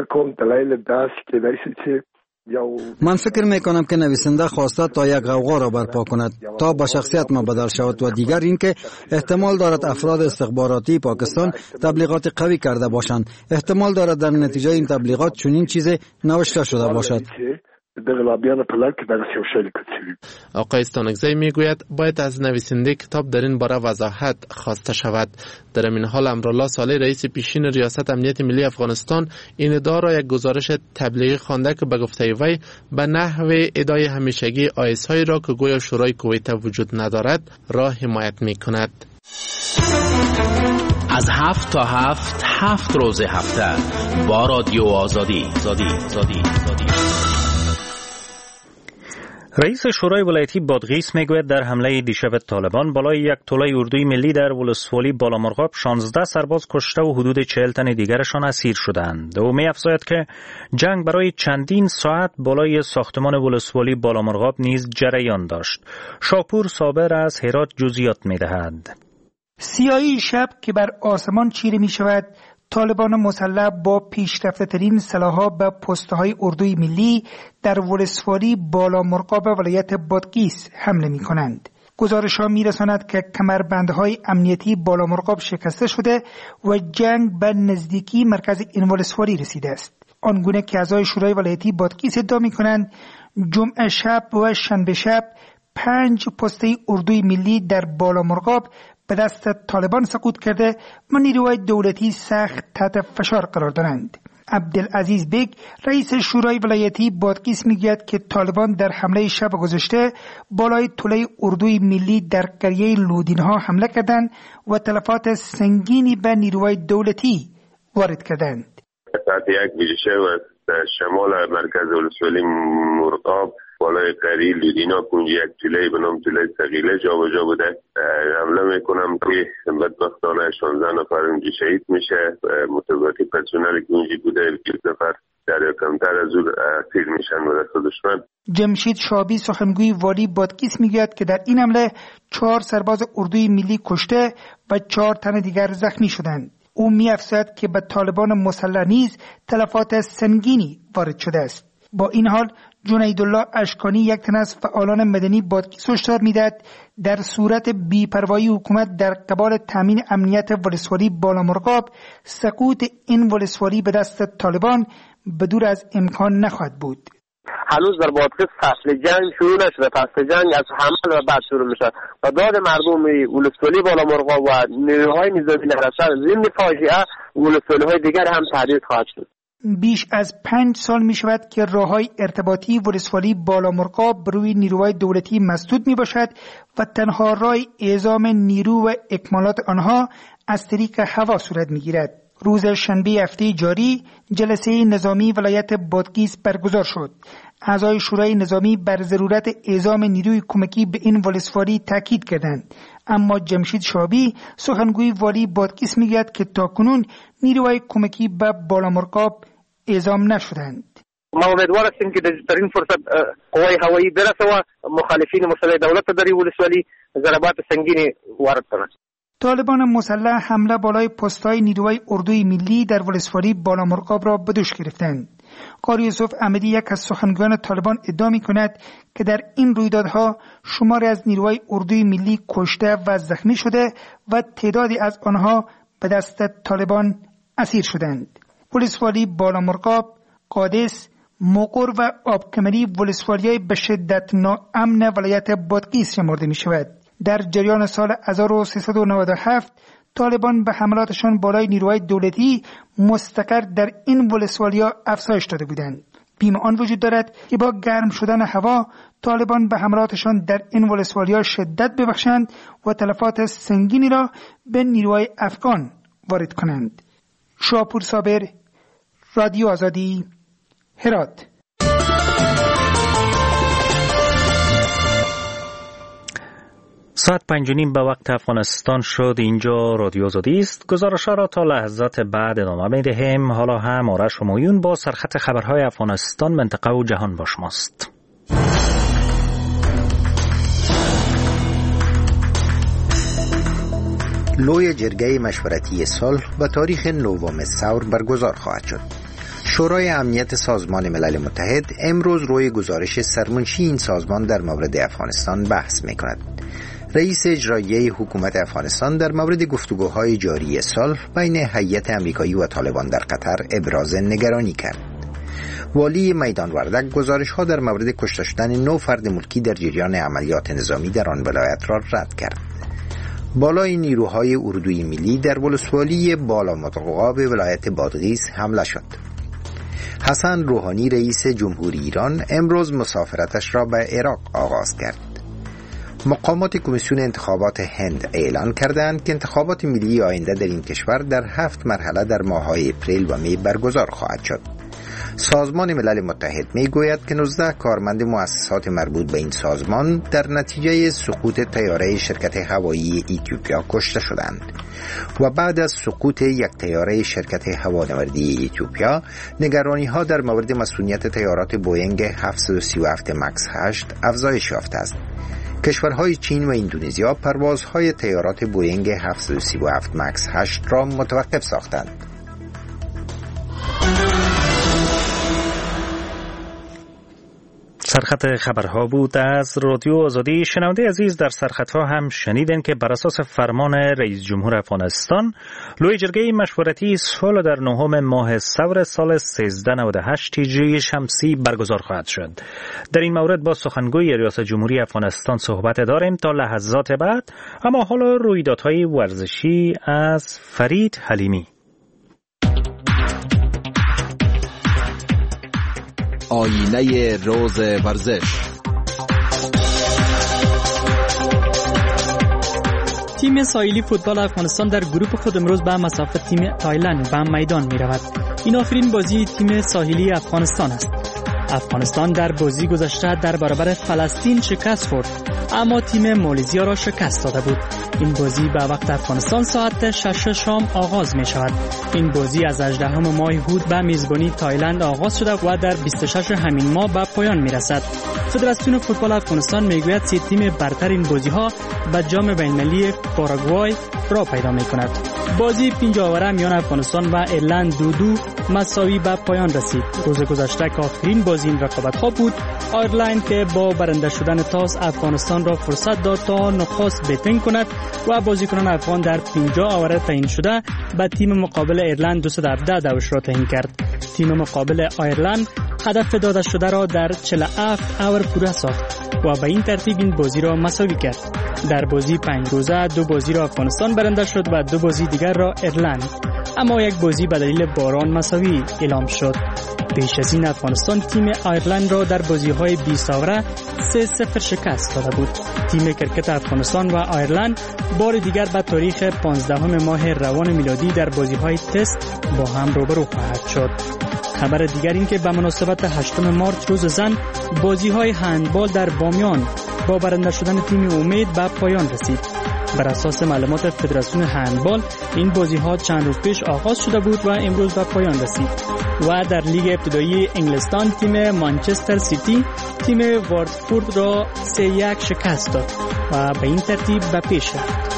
من فکر میکنم که نویسنده خواسته تا یک غوغا را برپا کند تا به شخصیت ما بدل شود، و دیگر اینکه احتمال دارد افراد استخباراتی پاکستان تبلیغات قوی کرده باشند. احتمال دارد در نتیجه این تبلیغات چنین چیزی نوشته شده باشد. آقای استانکزی میگوید باید از نویسنده کتاب در این باره وضاحت خواسته شود. در این حال امرالله صالح رئیس پیشین ریاست امنیت ملی افغانستان این ادعا را یک گزارش تبلیغی خوانده که به گفته وی به نحو ادعای همیشگی آیس هایی را که گویا شورای کویت وجود ندارد را حمایت میکند. از 7 تا 7 روز هفته با رادیو آزادی. رئیس شورای ولایتی بادغیس میگوید در حمله دیشب طالبان بالای یک تولای اردوی ملی در ولسوالی بالامرغاب 16 سرباز کشته و حدود 40 تن دیگرشان اسیر شدند. او می‌افزاید که جنگ برای چندین ساعت بالای ساختمان ولسوالی بالامرغاب نیز جریان داشت. شاپور صابر از هرات جزئیات می‌دهد. سیاهی شب که بر آسمان چیره می‌شود، طالبان مسلح با پیشرفته‌ترین سلاح‌ها به پست‌های اردوی ملی در ولسوالی بالامرغاب ولایت بادغیس حمله می‌کنند. گزارش‌ها می‌رساند که کمربندهای امنیتی بالامرغاب شکسته شده و جنگ به نزدیکی مرکز این ولسوالی رسیده است. آنگونه که اعضای شورای ولایتی بادغیس ادعا می‌کنند جمعه شب و شنبه شب 5 پسته اردوی ملی در بالامرغاب به دست طالبان سقوط کرده و نیروهای دولتی سخت تحت فشار قرار دارند. عبدالعزیز بیگ رئیس شورای ولایتی بادغیس میگوید که طالبان در حمله شب گذشته بالای تله اردوی ملی در قریه لودینها حمله کردند و تلفات سنگینی به نیروهای دولتی وارد کردند. ساعت 1 بیشتر در شمال مرکز ولسوالی مرغاب بالای قریه لودینا کنج یک تله به نام تله ثقیله جابجا بوده. حمله میکنم که بدبختانه 16 نفر اونجا شهید میشه. متوقعی پرسنل که اونجا بوده 20 نفر در کمتر از اون اسیر میشن به دست دشمن. جمشید شابی سخنگوی والی بادغیس میگوید که در این حمله 4 سرباز اردوی ملی کشته و 4 تن دیگر زخمی شدند. او می‌افزاید که به طالبان مسلح نیز تلفات سنگینی وارد شده است. با این حال جنیدالله اشکانی یک تن از فعالان مدنی بادغیس هشدار می‌دهد در صورت بی‌پروایی حکومت در قبال تامین امنیت ولسوالی بالامرغاب سقوط این ولسوالی به دست طالبان به دور از امکان نخواهد بود. هنوز در بادغیس فصل جنگ شروع نشده. فصل جنگ از حمل و بعد شروع میشه و داد مردم ولسوالی بالامرغاب و نیروهای نظامی نرسد ضمن فاجعه ولسوالی‌های دیگر هم تهدید خواهد شد. بیش از 5 سال می شود که راههای ارتباطی ولسوالی بالامرغاب روی نیروهای دولتی مسدود می باشد و تنها راه اعزام نیرو و اکمالات آنها از طریق هوا صورت می گیرد. روز شنبه هفته جاری جلسه نظامی ولایت بادغیس برگزار شد. اعضای شورای نظامی بر ضرورت اعزام نیروی کمکی به این ولسوالی تاکید کردند، اما جمشید شابی سخنگوی والی بادغیس میگوید که تاکنون نیروهای کمکی به بالامرغاب اعزام نشدند. ما امیدوار هستیم که در این فرصت قوای هوایی برسه و مخالفین مسلح دولت در این ولسوالی ضربات سنگینی وارد کنند. طالبان مسلح حمله بالای پست‌های نیروهای اردوی ملی در ولسوالی بالامرغاب را به دوش گرفتند. قاری یوسف احمدی یک از سخنگویان طالبان ادعا می‌کند که در این رویدادها شماری از نیروهای اردوی ملی کشته و زخمی شده و تعدادی از آنها به دست طالبان اسیر شدند. ولسوالی بالامرغاب، قادس، موقر و آبکمری ولسوالی‌های به شدت ناامن ولایت بادغیس شمرده می‌شود. در جریان سال 1397 طالبان به حملاتشان بالای نیروهای دولتی مستقر در این ولسوالی‌ها افزایش داده بودند. بیم آن وجود دارد که با گرم شدن هوا طالبان به حملاتشان در این ولسوالی‌ها شدت ببخشند و تلفات سنگینی را به نیروهای افغان وارد کنند. شاپور صابر، رادیو آزادی، هرات. ساعت 5:30 به وقت افغانستان شد. اینجا رادیو آزادی است. گزارش‌ها را تا لحظات بعد ادامه می‌دهیم. حالا هم آرش همایون با سرخط خبرهای افغانستان، منطقه و جهان با شماست. لوی جرگه مشورتی صلح به تاریخ 9 ثور برگزار خواهد شد. شورای امنیت سازمان ملل متحد امروز روی گزارش سرمنشی این سازمان در مورد افغانستان بحث می‌کند. رئیس اجرایی حکومت افغانستان در مورد گفتگوهای جاری صلح بین هیئت آمریکایی و طالبان در قطر ابراز نگرانی کرد. والی میدان وردک گزارش‌ها در مورد کشته شدن 9 فرد ملکی در جریان عملیات نظامی در آن ولایت را رد کرد. بالای نیروهای اردوی ملی در ولسوالی بالامرغاب ولایت بادغیس حمله شد. حسن روحانی رئیس جمهوری ایران امروز مسافرتش را به عراق آغاز کرد. مقامات کمیسیون انتخابات هند اعلان کردند که انتخابات ملی آینده در این کشور در 7 مرحله در ماه‌های اپریل و می برگزار خواهد شد. سازمان ملل متحد می گوید که 19 کارمند مؤسسات مربوط به این سازمان در نتیجه سقوط طیاره شرکت هوایی ایتیوپیا کشته شدند و بعد از سقوط یک طیاره شرکت هوانوردی ایتیوپیا نگرانی‌ها در مورد مسئولیت طیارات بوئینگ 737 مکس 8 افزایش یافته است. کشورهای چین و اندونزیا پروازهای طیارات بوئینگ 737 مکس 8 را متوقف ساختند. سرخط خبرها بود از رادیو آزادی. شنونده عزیز، در سرخطها هم شنیدن که بر اساس فرمان رئیس جمهور افغانستان لوی جرگه مشورتی صلح در 9 ماه ثور سال 1398 هجری شمسی برگزار خواهد شد. در این مورد با سخنگوی ریاست جمهوری افغانستان صحبت داریم تا لحظات بعد. اما حالا رویدادهای ورزشی از فرید حلیمی. آینه روز ورزش. تیم ساحلی فوتبال افغانستان در گروه خود امروز به مسافت تیم تایلند به میدان می رود. این آخرین بازی تیم ساحلی افغانستان است. افغانستان در بازی گذشته در برابر فلسطین شکست خورد، اما تیم مالزیا را شکست داده بود. این بازی به وقت افغانستان ساعت 6 شام آغاز می شود. این بازی از 18 ماه هود به میزبانی تایلند آغاز شده و در 26 همین ماه به پایان می رسد. فدراسیون فوتبال افغانستان می گوید 3 تیم برتر این بازی ها به جام بین‌المللی پاراگوای را پیدا می کند. بازی 5 آوره میان افغانستان و ایرلند 2-2 مساوی به پایان رسید. روز گذشته که آخرین بازی این رقابت ها بود، ایرلند که با برنده شدن تاس افغانستان را فرصت داد تا نخست بیتینگ کند و بازیکنان افغان در 50 آوره تعیین شده به تیم مقابل ایرلند 217 دوش را تعیین کرد. تیم مقابل ایرلند هدف داده شده را در 47 آور پوره ساخت و به این ترتیب این بازی را مساوی کرد. در بازی 5 روزه 2 بازی را افغانستان برنده شد و 2 بازی دیگر را ایرلند، اما یک بازی به دلیل باران مساوی اعلام شد. پیش از این افغانستان تیم ایرلند را در بازی‌های 20 آوره 3-0 شکست داده بود. تیم کرکت افغانستان و ایرلند بار دیگر به تاریخ 15 ماه روان میلادی در بازی‌های تست با هم روبرو خواهد شد. خبر دیگر این که به مناسبت 8 مارس روز زن بازی‌های هندبال در بامیان با برنده شدن تیم امید به پایان رسید. بر اساس معلومات فدراسیون هندبال این بازی‌ها چند روز پیش آغاز شده بود و امروز به پایان رسید. و در لیگ ابتدایی انگلستان تیم مانچستر سیتی تیم واتفورد را 3-1 شکست داد و به این ترتیب به پیش رفت.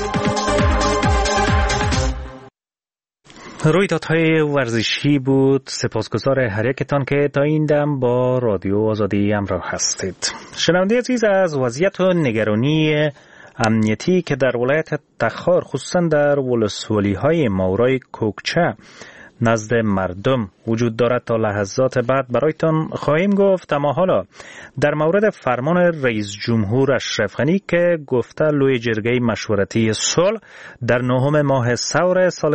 رویدادهای ورزشی بود. سپاسگزار هر یکتان که تا این دم با رادیو آزادی همراه هستید. شنونده عزیز، از وضعیت و نگرانی امنیتی که در ولایت تخار خصوصا در ولسوالی‌های ماورای کوکچه نزد مردم وجود دارد تا لحظات بعد برایتان خواهیم گفت. اما حالا در مورد فرمان رئیس جمهور اشرف غنی که گفته لوی جرگه مشورتی صلح در 9 ماه ثور سال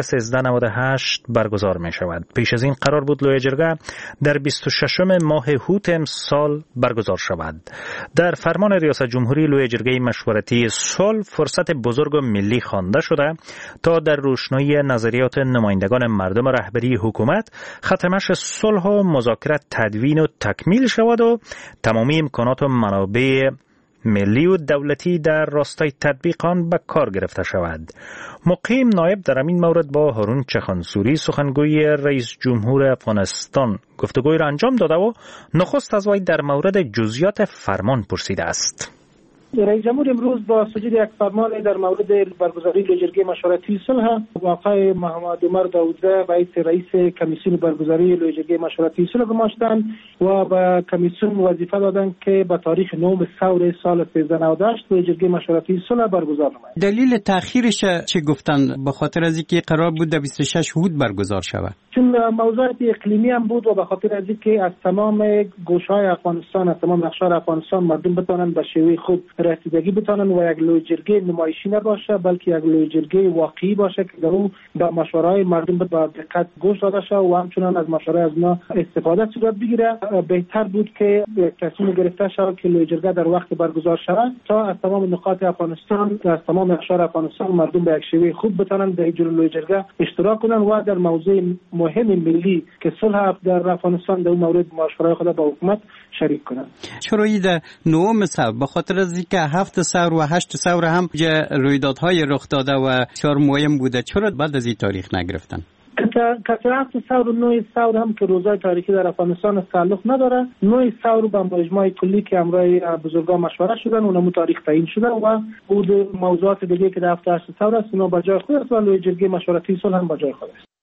1398 برگزار می شود. پیش از این قرار بود لوی جرگه در 26 ماه هوت امسال برگزار شود. در فرمان ریاست جمهوری لوی جرگه مشورتی صلح فرصت بزرگ و ملی خوانده شده تا در روشنایی نظریات نمایندگان مردم رهبری حکومت ختمش صلح و مذاکرات تدوین و تکمیل شود و تمامی امکانات و منابع ملی و دولتی در راستای تطبیق آن به کار گرفته شود. مقیم نایب در این مورد با هارون چخانسوری سخنگوی رئیس جمهور افغانستان گفتگوی را انجام داده و نخست از وی در مورد جزئیات فرمان پرسیده است. رئیس جمهور امروز با صدور یک فرمان در مورد برگزاری لجرگه مشورتی صلح آقای محمد عمر داودزه باعث رئیس کمیسیون برگزاری لجرگه مشورتی صلح گماشتند و به کمیسیون وظیفه دادند که به تاریخ 9 ثور سال 1398 لجرگه مشورتی صلح برگزار نماید. دلیل تأخیرش چه گفتن؟ به خاطر از اینکه قرار بود 26 هوت برگزار شود. چون موضوعات اقلیمی هم بود و به خاطر از اینکه از تمام گوشه‌های افغانستان، از تمام اقشار افغانستان مردم بتوانند به شیوه خوب رسیدگی بتوانند و یک لویجرگه نمایشی نباشه بلکه یک لویجرگه واقعی باشه که در اون به مشوره‌های مردم به دقت گوش داده شود و همچنان از مشوره‌های از ما استفاده صورت بگیره. بهتر بود که تصمیم گرفته شود که لویجرگه در وقت برگزار شود تا از تمام نقاط افغانستان، از تمام اقشار افغانستان مردم به یک شیوه خوب بتوانند در این لویجرگه اشتراک کنند و در موضوع مهم ملی که صلح در افغانستان در اون مورد مشوره‌های خود با حکومت شریک کنند. چرا این 9 ثور؟ به خاطر از اینکه 7 ثور و 8 ثور هم رویدادهای رخ داده و 4 مهم بوده، چرا بعد از این تاریخ نگرفتن؟ که 7 ثور و 9 ثور هم که روزهای تاریخی در افغانستان تعلق نداره. 9 ثور با مجمع کلی که امروز بزرگان مشوره شدن اونم تاریخ تعیین شده و بود موضوعات دیگه که در 7 ثور است اونا با جای خود است و لوی جرگه مشورتی صلح هم با جای خود است.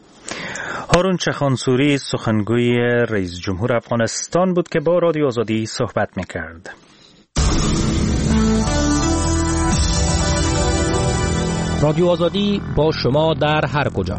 هارون چخانسوری سخنگوی رئیس جمهور افغانستان بود که با رادیو آزادی صحبت می‌کرد. رادیو آزادی با شما در هر کجا.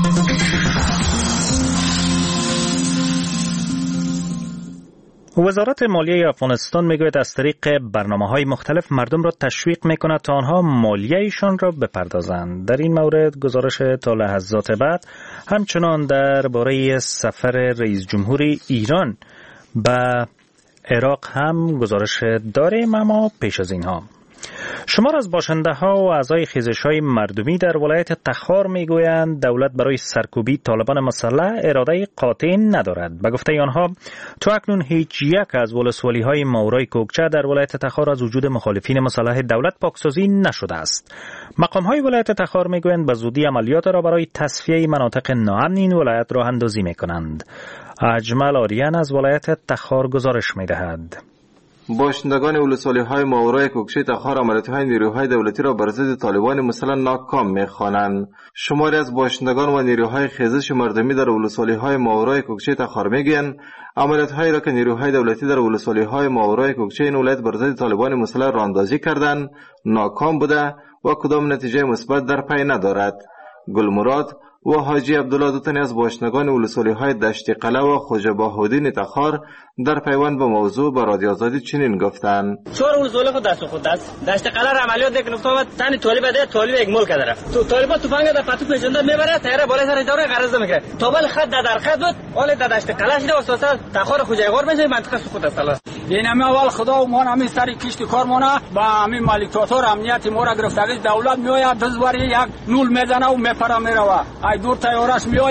وزارت مالیه افغانستان میگوید از طریق برنامه‌های مختلف مردم را تشویق میکند تا آنها مالیه‌شان را بپردازند. در این مورد گزارش تا لحظات بعد همچنان درباره سفر رئیس جمهور ایران به عراق هم گزارش داریم، اما پیش از اینها شمار از باشنده‌ها و اعضای خیزش‌های مردمی در ولایت تخار میگویند دولت برای سرکوبی طالبان مسلح اراده قاطع ندارد. به گفته آنها تا اکنون هیچ یک از ولسوالی‌های ماورای کوکچه در ولایت تخار از وجود مخالفین مسلح دولت پاکسازی نشده است. مقام‌های ولایت تخار میگویند به زودی عملیات را برای تصفیه مناطق ناامن این ولایت راه اندازی می‌کنند. اجمل آریان از ولایت تخار گزارش می‌دهد. باشندگان ولسوالی‌های ماورای کوکچه تخار عملیات‌های نیروهای دولتی را بر ضد طالبان مسلح ناکام می‌خوانند. شماری از باشندگان و نیروهای خیزش مردمی در ولسوالی‌های ماورای کوکچه تخار می‌گویند عملیات‌هایی را که نیروهای دولتی در ولسوالی‌های ماورای کوکچه این ولایت بر ضد طالبان مسلح راه‌اندازی کردند ناکام بوده و کدام نتیجه مثبت در پی ندارد. گلمراد و حاجی عبدالله دوتنی از باشندگان ولسوالی‌های دشت قلعه و خوجه باهودین تخار در پیوند به موضوع به رادیو آزادی چنین گفتند: 4 ولسوالی خود خود است. دشت قلعه را عملیات یک نقطه و تن طالب ده طالب یک ملک داره. تو طالب تفنگ ده پتو پیچنده میبره تیاره بالای سر جوره غرض میگیره. تابل خط در خط بود. اول در دشت قلعه شده و سوسه تخار خوجه غور میشه منطقه خود است. این همه اول خدا و ما همین سری کشت کارمونه با همین مالی توتور امنیتی ما را گرفتگی دولت میآید دزواری یک نول میزنه و میپره میروه. ای دور تیارش میآید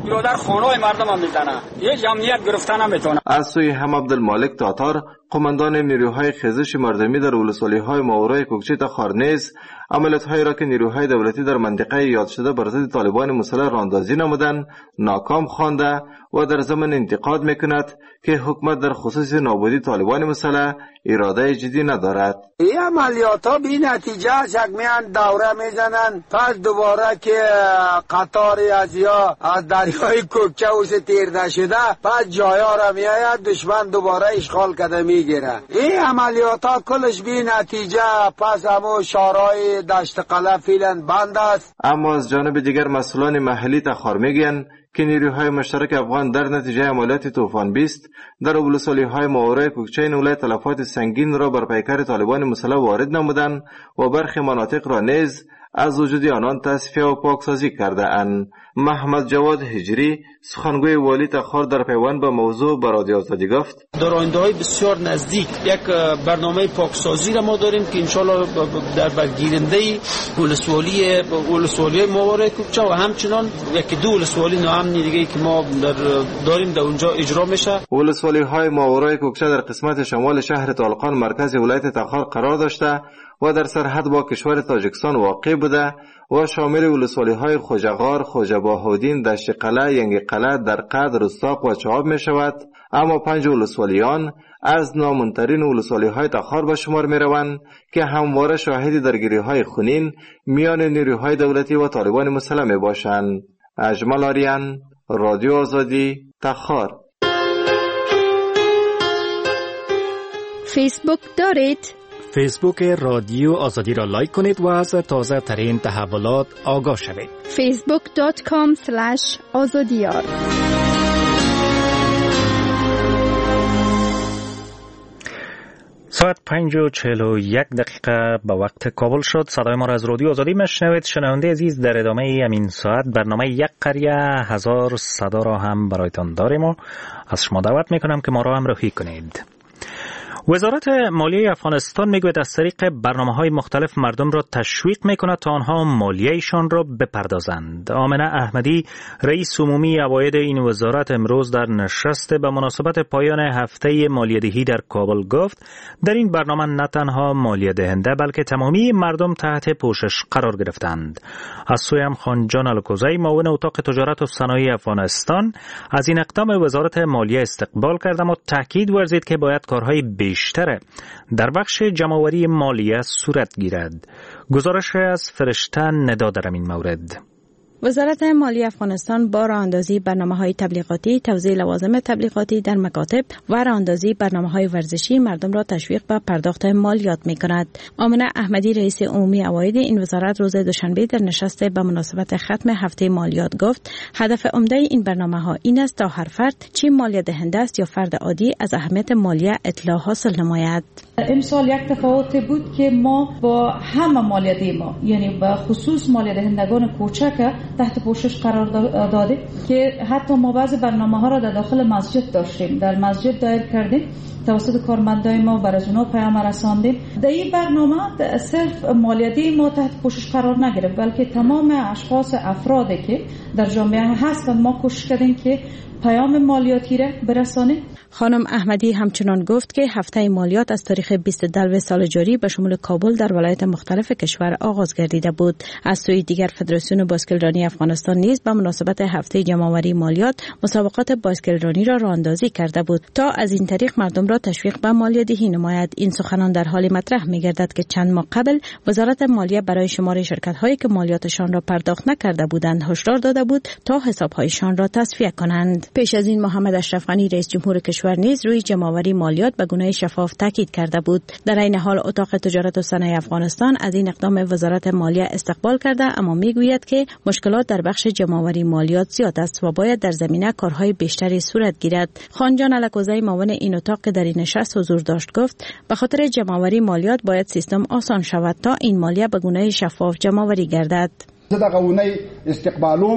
برادر خانه‌های مردم هم میزنه، هیچ امنیت گرفتن نمیتونه. از سوی هم عبدالمالک تاتار قماندان نیروهای خیزش مردمی در ولسوالی‌های ماورای کوکچه تخار نیز عملیات‌هایی را که نیروهای دولتی در منطقه یاد شده بر ضد طالبان مسلح راندازی نمودند ناکام خوانده و در ضمن انتقاد میکند که حکومت در خصوص نابودی طالبان مسلح اراده جدی ندارد. این عملیات‌ها به نتیجه شکمیان دوره میزنن، پس دوباره که قطاری از یا از دریای کوکچه اوش تیر نشده پس جایا را میآید دشمن دوباره اشغال کرده میگیره. این عملیات‌ها کلش به نتیجه پس همو شارای دشت قلعه فعلا بند است. اما از جانب دیگر مسئولان محلی تخار میگویند که نیروهای مشترک افغان در نتیجه عملیات طوفان 20 در ولسوالی‌های ماورای کوکچه این ولایت تلفات سنگین را بر پیکر طالبان مسلح وارد نمودند و برخی مناطق را نیز از وجود آنان تصفیه و پاکسازی کرده اند. محمد جواد هجری سخنگوی والی تخار در پیوند به موضوع به رادیو آزادی گفت در آینده‌های بسیار نزدیک یک برنامه پاکسازی را ما داریم که انشالله در برگیرنده ولسوالی ماورای کوکچه و همچنان یک دو ولسوالی ناامنی دیگه که ما داریم در اونجا اجرا میشه. ولسوالی‌های ماورای کوکچه در قسمت شمال شهر طالقان مرکز ولایت تخار قرار داشته و در سرحد با کشور تاجیکستان واقع بوده و شامل ولسوالی‌های خوجغار، خوجباهودین، دشت قلعه، ینگ قلعه، درقد، رستاق و چهاب می شود. اما 5 ولسوالیان از نامنترین ولسوالی‌های تخار به شمار می روند که همواره شاهد درگیری‌های خونین میان نیروهای دولتی و طالبان مسلح می باشند. اجمل آریان، رادیو آزادی، تخار. فیسبوک دارید؟ فیسبوک رادیو آزادی را لایک کنید و از تازه ترین تحولات آگاه شوید. facebook.com/azadiyar. ساعت 5:41 به وقت کابل شد. صدای ما را از رادیو آزادی میشنوید. شنونده عزیز، در ادامه همین ساعت برنامه یک قریه هزار صدا را هم برایتان داریم و از شما دعوت میکنم که ما را همراهی کنید. وزارت مالیه افغانستان میگوید از طریق برنامه‌های مختلف مردم را تشویق میکند تا آنها مالیه‌شان را بپردازند. آمنه احمدی رئیس عمومی عواید این وزارت امروز در نشست به مناسبت پایان هفته مالیه‌دهی در کابل گفت در این برنامه نه تنها مالیه دهنده بلکه تمامی مردم تحت پوشش قرار گرفتند. از سوی هم خانجان الکوزی معاون اتاق تجارت و صنایع افغانستان از این اقدام وزارت مالیه استقبال کرد و تاکید ورزید که باید کارهای بیشتر در بخش جمع‌آوری مالیه صورت گیرد. گزارش از فرشته ندا در این مورد. وزارت مالیه افغانستان با راهاندازی برنامه‌های تبلیغاتی، توزیع لوازم تبلیغاتی در مکاتب و راهاندازی برنامه‌های ورزشی مردم را تشویق به پرداخت مالیات می‌کند. آمنه احمدی رئیس عمومی عواید این وزارت روز دوشنبه در نشست به مناسبت ختم هفته مالیات گفت هدف عمده این برنامه‌ها این است تا هر فرد چه مالیه دهنده است یا فرد عادی از اهمیت مالیه اطلاع حاصل نماید. امسال یک تفاوت بود که ما با همه مالیه ما یعنی به خصوص مالیه دهندگان کوچک تحت پوشش قرار داده که حتی ما بعضی برنامه‌ها را در داخل مسجد داشتیم، در مسجد دایر کردیم، توسط کارمندای ما بر از اونها پیام رساندیم. در این برنامه صرف مالیاتی ما تحت پوشش قرار نگرفت بلکه تمام اشخاص افرادی که در جامعه هستند ما کوشش کردیم که پیام مالیاتی را برسانیم. خانم احمدی همچنان گفت که هفته مالیات از تاریخ 22 سال جاری به شمول کابل در ولایات مختلف کشور آغاز گردیده بود. از سوی دیگر فدراسیون بایسکلرانی افغانستان نیز به مناسبت هفته جمع‌آوری مالیات مسابقات بایسکلرانی را راهاندازی کرده بود تا از این طریق مردم را تشویق به مالیه دهی نماید. این سخنان در حال مطرح می‌گردد که چند ماه قبل وزارت مالیه برای شمار شرکت‌هایی که مالیاتشان را پرداخت نکرده بودند هشدار داده بود تا حساب‌هایشان را تصفیه کنند. پیش از این محمد اشرف غنی رئیس جمهور کشور نیز روی جمع‌آوری مالیات به گونه شفاف تاکید کرده بود. در این حال اتاق تجارت و صنایع افغانستان از این اقدام وزارت مالیه استقبال کرده اما میگوید که مشکلات در بخش جمع‌آوری مالیات زیاد است و باید در زمینه کارهای بیشتری صورت گیرد. خانجان الکوزی معاون این اتاق که در این نشست حضور داشت گفت به خاطر جمع‌آوری مالیات باید سیستم آسان شود تا این مالیه به گونه شفاف جمع‌آوری گردد. زه دغه ونی استقبالومه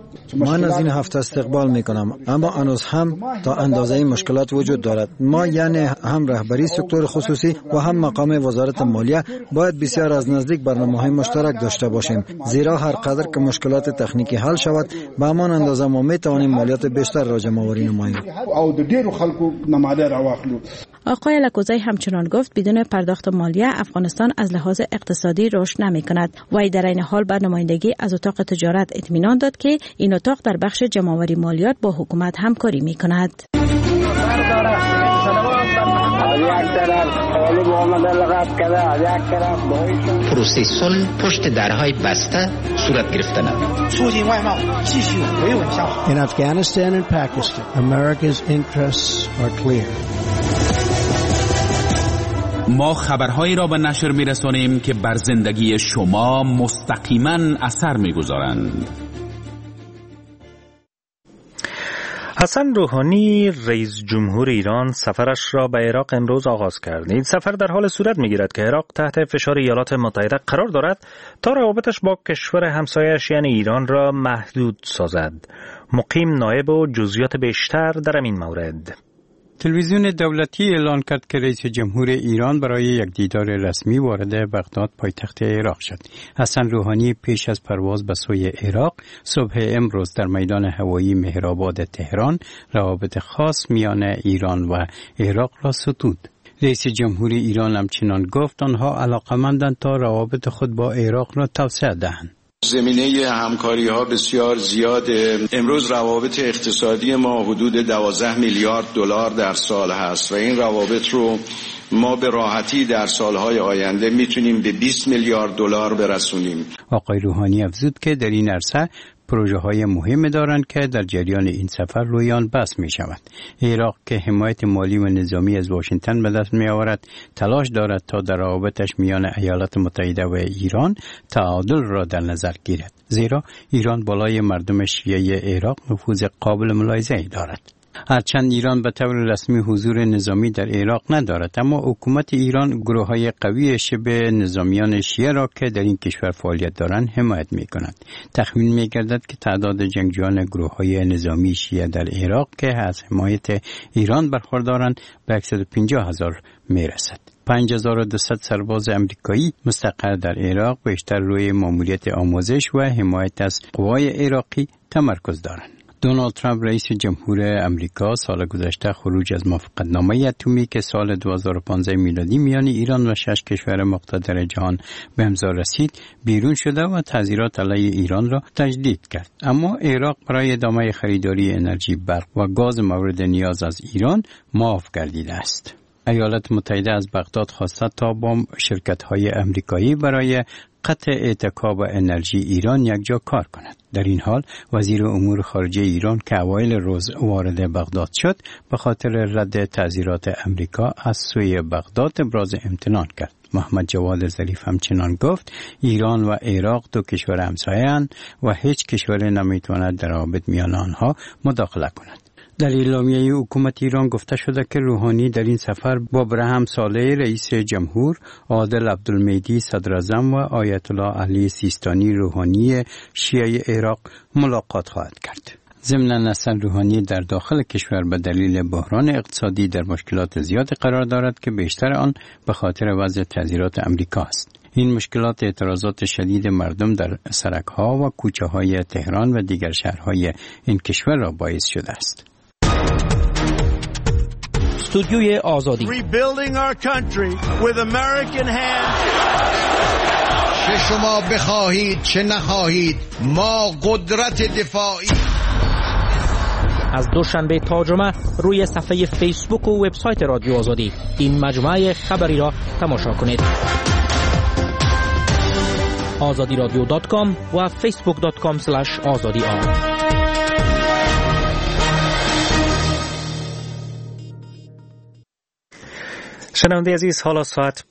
من از این هفته استقبال میکنم، اما هنوز هم تا اندازه مشکلات وجود دارد. ما یعنی هم رهبری سکتور خصوصی و هم مقام وزارت مالیه باید بسیار از نزدیک برنامه‌های مشترک داشته باشیم، زیرا هر قدر که مشکلات تکنیکی حل شود به همان اندازه ما میتوانیم مالیات بیشتر را جمع‌آوری نماییم. آقای لکوزی همچنان گفت بدون پرداخت مالیه افغانستان از لحاظ اقتصادی رشد نمی‌کند. وی در این حال بر نمایندگی از اتاق تجارت اطمینان داد که این اتاق در بخش جمع‌آوری مالیات با حکومت همکاری می‌کند. پروسه صلح پشت درهای بسته صورت گرفته است. In Afghanistan and Pakistan, America's interests are clear. ما خبرهایی را به نشر می‌رسانیم که بر زندگی شما مستقیما اثر می‌گذارند. حسن روحانی رئیس جمهور ایران سفرش را به عراق امروز آغاز کرد. این سفر در حال صورت می‌گیرد که عراق تحت فشار ایالات متحده قرار دارد تا روابطش با کشور همسایه‌اش یعنی ایران را محدود سازد. مقیم نایب و جزئیات بیشتر در این مورد. تلویزیون دولتی اعلان کرد که رئیس جمهور ایران برای یک دیدار رسمی وارد بغداد پایتخت عراق شد. حسن روحانی پیش از پرواز به سوی عراق صبح امروز در میدان هوایی مهرآباد تهران روابط خاص میان ایران و عراق را ستود. رئیس جمهور ایران همچنین گفت آنها علاقه‌مندند تا روابط خود با عراق را توسعه دهند. زمینه همکاری ها بسیار زیاده. امروز روابط اقتصادی ما حدود 12 میلیارد دلار در سال هست و این روابط رو ما به راحتی در سالهای آینده میتونیم به 20 میلیارد دلار برسونیم. آقای روحانی افزود که در این عرصه پروژه های مهمی دارند که در جریان این سفر روی آن بحث می شود. عراق که حمایت مالی و نظامی از واشنگتن به دست می آورد تلاش دارد تا در روابطش میان ایالات متحده و ایران تعادل را در نظر گیرد، زیرا ایران بالای مردم شیعه عراق نفوذ قابل ملاحظه‌ای دارد. هرچند ایران به طور رسمی حضور نظامی در عراق ندارد، اما حکومت ایران گروه‌های قوی شبه نظامیان شیعه را که در این کشور فعالیت دارند حمایت می‌کند. تخمین می‌گردد که تعداد جنگجویان گروه‌های نظامی شیعه در عراق که از حمایت ایران برخوردارند به 150,000 می‌رسد. 5200 سرباز امریکایی مستقر در عراق بیشتر روی ماموریت آموزش و حمایت از قوای عراقی تمرکز دارند. دونالد ترامپ رئیس جمهور امریکا سال گذشته خروج از موافقتنامه اتمی که سال 2015 میلادی میان ایران و 6 کشور مقتدر جهان به امضا رسید بیرون شده و تحذیرات علیه ایران را تجدید کرد. اما عراق برای ادامه خریداری انرژی برق و گاز مورد نیاز از ایران معاف گردیده است. ایالات متحده از بغداد خواسته تا با شرکت‌های امریکایی برای قطع اعتکاب انرژی ایران یکجا کار کند. در این حال وزیر امور خارجه ایران که اوایل روز وارد بغداد شد به خاطر رد تعزیرات امریکا از سوی بغداد ابراز امتنان کرد. محمد جواد ظریف همچنان گفت ایران و عراق دو کشور همسایه‌اند و هیچ کشور نمیتواند در روابط میان آنها مداخله کند. در اعلامیه حکومت ایران گفته شده که روحانی در این سفر با ابراهیم صالح رئیس جمهور، عادل عبدالمهدی صدراعظم و آیت الله علی سیستانی روحانی شیعه عراق ملاقات خواهد کرد. ضمن حسن روحانی در داخل کشور به دلیل بحران اقتصادی در مشکلات زیاد قرار دارد که بیشتر آن به خاطر وضع تعزیرات امریکا است. این مشکلات اعتراضات شدید مردم در سرک‌ها و کوچه‌های تهران و دیگر شهرهای این کشور را باعث شده است. استودیوی آزادی Rebuilding our country with American hands. چه شما بخواهید چه نخواهید ما قدرت دفاعی. از دوشنبه تا جمعه روی صفحه فیسبوک و وبسایت رادیو آزادی این مجموعه خبری را تماشا کنید. azadiradio.com و facebook.com/azadi. شنونده عزیز، حالا ساعت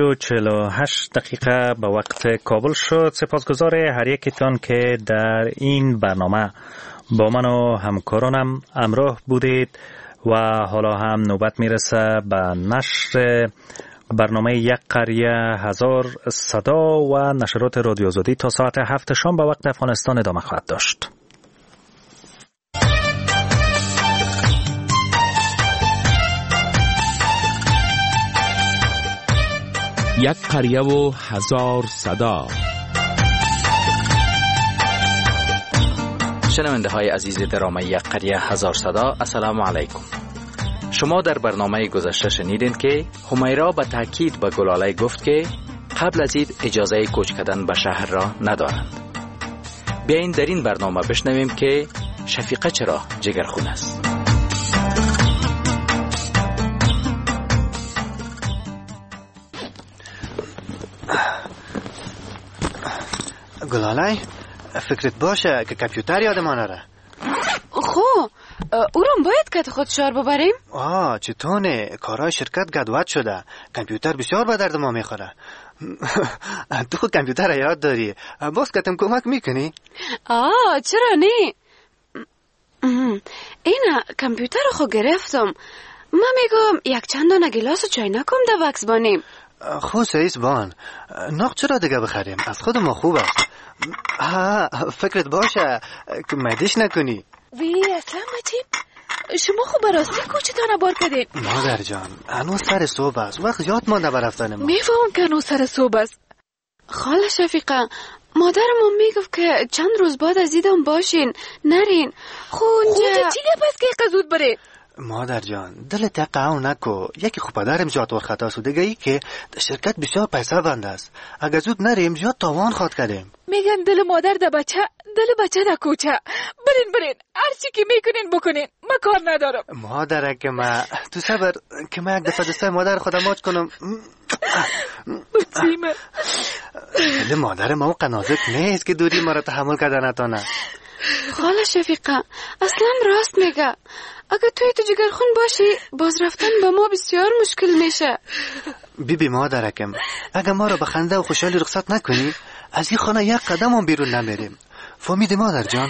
5:48 به وقت کابل شد. سپاسگزار هر یکتان که در این برنامه با من و همکارانم همراه بودید و حالا هم نوبت میرسه به نشر برنامه یک قریه هزار صدا و نشرات رادیو آزادی تا ساعت 7 شام به وقت افغانستان ادامه خواهد داشت. یک قریه و هزار صدا. شنونده های عزیز درام یک قریه هزار صدا، السلام علیکم. شما در برنامه گذشته شنیدین که همیرا به تاکید به گلاله گفت که قبل از این اجازه کوچ کردن به شهر را ندارند. بیاین در این برنامه بشنویم که شفیقه چرا جگرخون است. گلاله فکرت باشه که کامپیوتر یادمان نره. خو او رو باید که خود شار ببریم؟ چطوره؟ کارهای شرکت گدوت شده. کامپیوتر بسیار به درد ما میخوره. تو خود کامپیوتر یاد داری، باز کتم کمک میکنی؟ چرا نه؟ اینا کامپیوتر رو خود گرفتم. من میگم یک چند دانه گلاس و چای نکم در بکس بانیم. خو سعیس بان، ناق چرا دیگه بخریم؟ از خود ما خوب است. فکرت باشه که مدیش نکنی. وی اصلا مجیب، شما خب براستی کوچتان بار کردین؟ مادر جان هنوز سر صبح است، وقت یاد مانده برفتن ما. میفهم که هنوز سر صبح است. خاله شفیقه، مادرم میگفت که چند روز بعد از دیدم باشین، نرین. خونجا چی پس که قزود بره؟ مادر جان دل تقعو نکو، یکی خوب پدرم جات ورخطا سو دیگه ای که در شرکت بسیار پیسه بند است. اگه زود نریم جات تاوان خواد کردیم. میگن دل مادر در بچه، دل بچه در کوچه. برین هرچی که میکنین بکنین، من کار ندارم. مادر که من تو صبر که من یک دفعه دسته مادر خودم ماچ کنم. بچیمه دل مادر ما قنازک نیست که دوری ما را تحمل کردن نتانه. خاله شفیقه اصلا راست میگه. اگه توی تو جگرخون باشی باز رفتن با ما بسیار مشکل میشه. بیبی مادرکم، اگه ما رو به خنده و خوشحالی رخصت نکنی از این خانه یک قدم هم بیرون نمیریم. فهمیدی مادر جان؟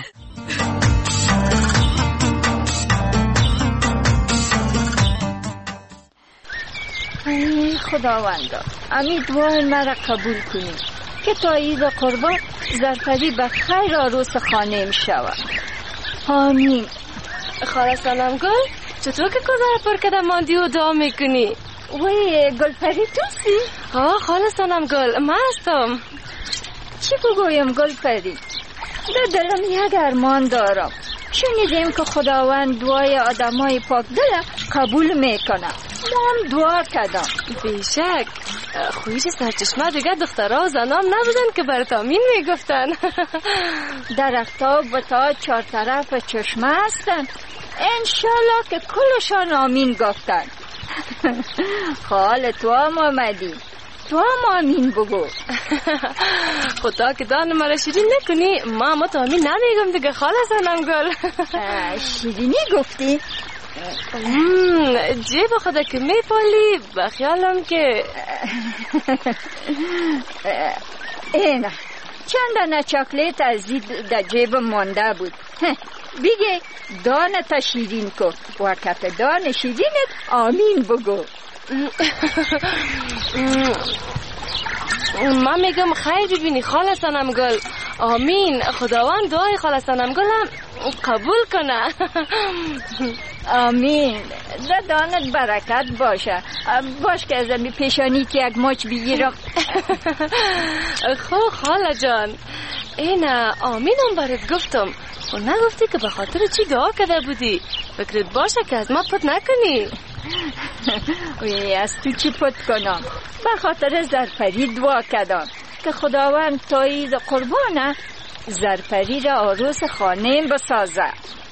ای خداوندا، امی دعای مرا قبول کنی که تا عید قربان زرفری به خیر عروس خانه می شود. آمین. خاله سلام گل، چطور که کدر پر کده ماندی و دعا میکنی؟ وی گلپری توسی؟ خاله سلام گل، من هستم. چی بگویم گلپری؟ در دلم یک ارمان دارم. شنیدیم که خداوند دعای آدمای پاک دل قبول میکنه. ما هم دعا کردم. بیشک خویش سرچشمه دیگه دخترها و زنام نبودن که برات آمین میگفتن. درختا و تا چهار طرف چشمه هستن، انشالله که کلشان آمین گفتن. خال تو هم آمدی، تو هم آمین بگو. خدا که دان مرا شیرین نکنی، ما تو آمین نمیگم دیگه خاله سنم گل. شیرینی گفتی؟ جیب خدا که میپالی با خیالم که اینا چند دانه چاکلیت از در جیب مانده بود. بگه دانه شیرین کن و کف دانه شیرینت آمین بگو. من میگم خیر ببینی خاله سنم گل. آمین. خداوند دعای خاله سنم گل هم قبول کنه. آمین. در دانت برکت باشه. باش که از امی پیشانی که یک ماچ بگیرم. خب خاله جان اینا آمینم برات گفتم و نگفتی که به خاطر چی دعا کرده بودی. فکرت باشه که از ما پت نکنی. از تو چی پت کنم؟ به خاطر زرپری دعا کردم که خداوند تا عید قربانه زرپری را عروس خانه بسازه.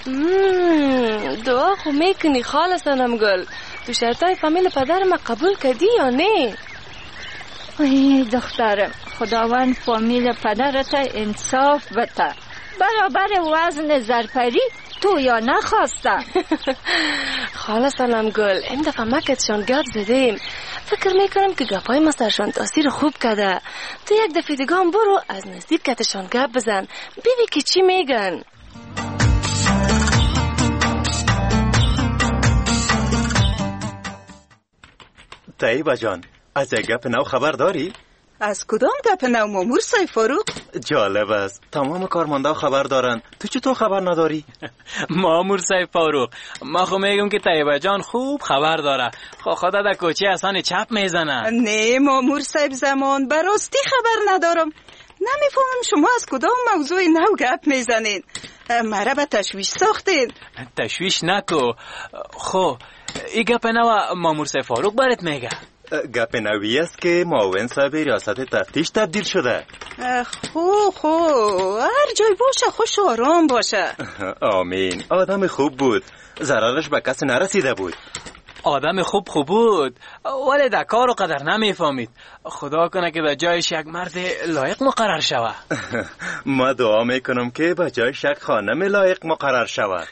دعا خو میکنی خاله سنم گل. تو شرطای فامیل پدرم قبول کردی یا نه؟ ای دخترم، خداوند فامیل پدرت انصاف بده. برابر وزن زرپری تو یا نخواسته. خاله سلام گل، این دفعه مکتشان گپ زدیم. فکر میکنم که گپای ما سرشان تاثیر خوب کده. تو یک دفعه دیگه هم برو از نزدیک کتشان گپ بزن، ببین که چی میگن. طیبه جان، از یک گپ نو خبر داری؟ از کدام گپ نو مامور صاحب فاروق؟ جالب است، تمام کارمندا خبر دارن، تو چطور خبر نداری؟ مامور صاحب فاروق، ما خو میگم که طیبه جان خوب خبر داره. خدا در کوچه اصلا چپ میزنه. نه مامور صاحب زمان، براستی خبر ندارم. نمیفهمم شما از کدام موضوع نو گپ میزنین. مرا به تشویش ساختین. تشویش نکو. خو این گپ نو مامور صاحب فاروق برات میگه. گپ نوی است که معاون صاحب ریاست تفتیش تبدیل شده. خو هر جای باشه خوش و آرام باشه. آمین. آدم خوب بود، ضررش به کسی نرسیده بود. آدم خوب بود ولی در کار و قدر نمیفهمید. خدا کنه که به جایش یک مرد لایق مقرر شود. ما دعا میکنم که به جایش یک خانم لایق مقرر شود.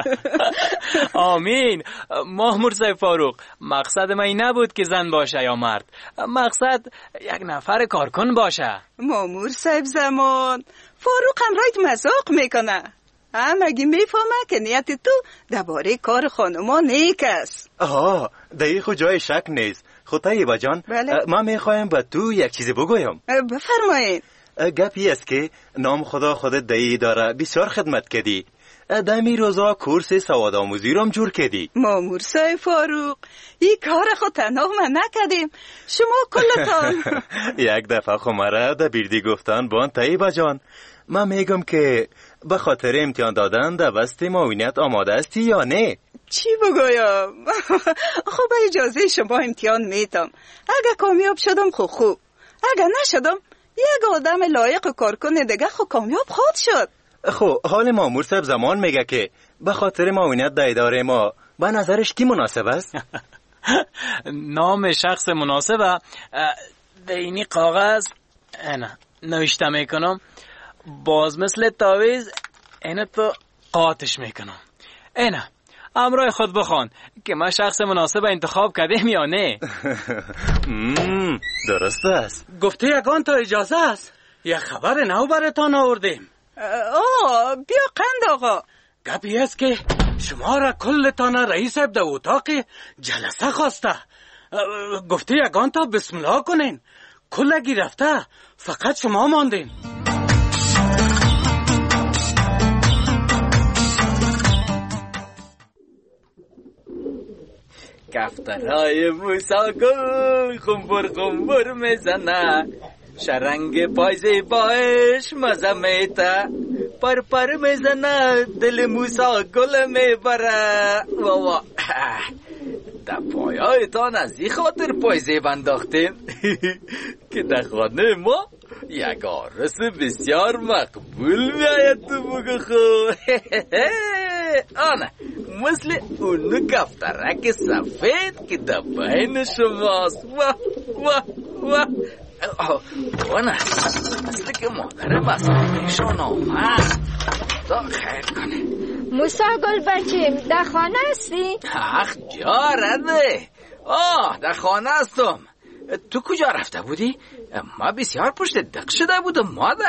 آمین. مامور صاحب فاروق، مقصد من این نبود که زن باشه یا مرد، مقصد یک نفر کارکن باشه. مامور صاحب زمان، فاروق هم رایت مذاق میکنه. همگی میفهمه که نیت تو درباره کار خانما نیک است. آها، دقیق خود جای شک نیست. خود طیبه جان، ما میخوایم به تو یک چیزی بگویم. بفرمایید. گپی است که نام خدا خودت دایی داره، بسیار خدمت کردی. دمی روزا کورس سواد آموزی رو هم جور کردی. مامور صاحب فاروق، این کار خود تنها ما نکردیم، شما کلتان. یک دفعه خمره در بیردی گفتن بان طیبه جان، من میگم که به خاطر امتحان دادن در بسته معاونیت آماده استی یا نه؟ چی بگویم؟ خب اجازه شما امتحان میتم. اگه کامیاب شدم خوب، اگه نشدم یک آدم لایق کارکن دیگه کامیاب خود شد. حال مامور صاحب زمان میگه که به خاطر معاونیت در اداره ما به نظرش کی مناسب است؟ نام شخص مناسب در اینی کاغذ نوشته میکنم، باز مثل تاویز اینه تو قاطش میکنم. اینه امرای خود بخوان که من شخص مناسب انتخاب کردیم یا نه. درست است. گفته یگان تا اجازه است، یه خبر نو براتان آوردیم. بیا قند آقا. گپی است که شما را کلتان رئیس در اتاق جلسه خواسته. گفته یگان تا بسم الله کنین، کلگی رفته، فقط شما ماندین. کفترهای موسا گل خنبر میزنه، شرنگ پایزه باش مزه میته، پر میزنه دل موسا گل میبره. واوا در پایایتان از این خاطر پایزه بنداختیم که در خانه ما یک عرس بسیار مقبول میاید تو بگو خو. آنه مثل اونو کفترک سفید که در بین شماست. واه آنه مثل که مادر مسئولیشون آمد. تا خیر کنه. موسا گل بچیم در خانه هستی؟ اخ جارده. در خانه هستم. تو کجا رفته بودی؟ ما بسیار پشت دق شده بودم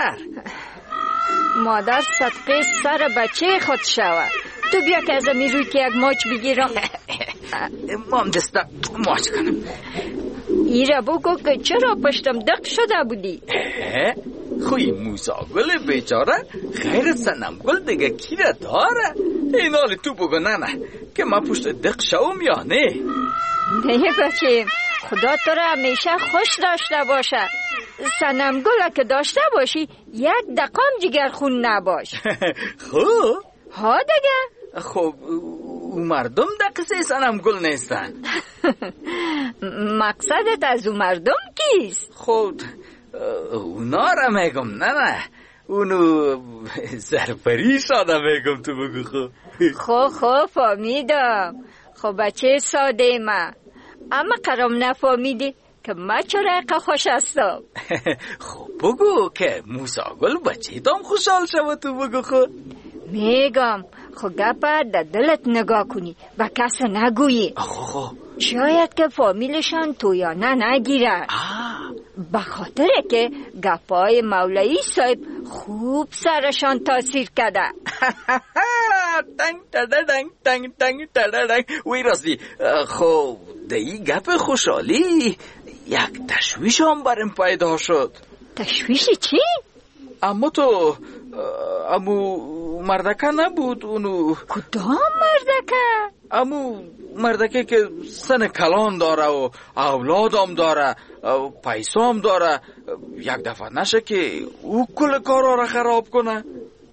مادر صدقه سر بچه خود شود. تو بیا که از روی که یک ماچ بگیرم. مام دستا ماچ کنم. ایره بگو که چرا پشتم دق شده بودی؟ خوی موسا گل بیچاره خیر سنم گل دیگه کی را داره؟ این حال تو بگو نه که من پشت دق شوم یا نه؟ نه بچیم، خدا تو را همیشه خوش داشته باشه. سنم گل که داشته باشی یک دقام جگر خون نباش. خب ها دیگه. خب مردم در قصه سنم گل نیستن. مقصدت از مردم کیست؟ خب اونا را میگم نه اونو سرپری شاده میگم تو بگو. خب فهمیدم. خب بچه ساده ما، اما قرام نفهمیدی که ما چرا خوش هستم. خب بگو که موسا گل بچه تام خوشحال شود تو بگو. خب میگم خب گپا در دلت نگاه کنی و کس نگویی. شاید که فامیلشان تو یا نگیره. به خاطر که گپای مولایی صاحب خوب سرشان تاثیر کرده. تنگ وی راستی. خب دی گپ خوشحالی یک تشویش هم برم پیدا شد. تشویش چی؟ اما تو امو مردکه نبود اونو. کدام مردکه؟ امو مردکه که سن کلان داره و اولادم داره و پیسام داره، یک دفعه نشه که او کل کارا را خراب کنه.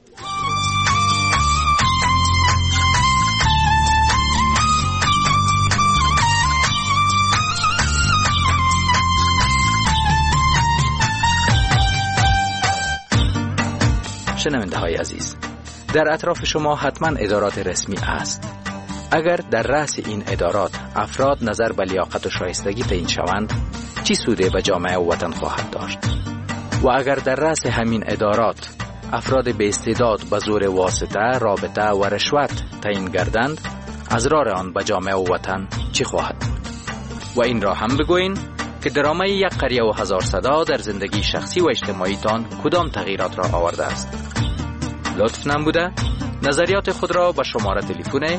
شنونده های عزیز، در اطراف شما حتما ادارات رسمی است. اگر در رأس این ادارات افراد نظر به لیاقت و شایستگی تعیین شوند، چی سوده به جامعه و وطن خواهد داشت؟ و اگر در رأس همین ادارات افراد به استعداد به زور واسطه، رابطه و رشوت تعیین گردند، اضرار آن به جامعه و وطن چی خواهد بود؟ و این را هم بگوین که درامه یک قریه و هزار صدا در زندگی شخصی و اجتماعی تان کدام تغییرات را آورده است؟ لطف نموده نظریات خود را به شماره تلفن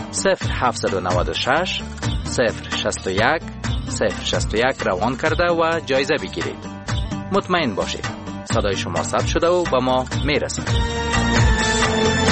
0796 061 061 روان کرده و جایزه بگیرید. مطمئن باشید صدای شما ثبت شده و به ما میرسد.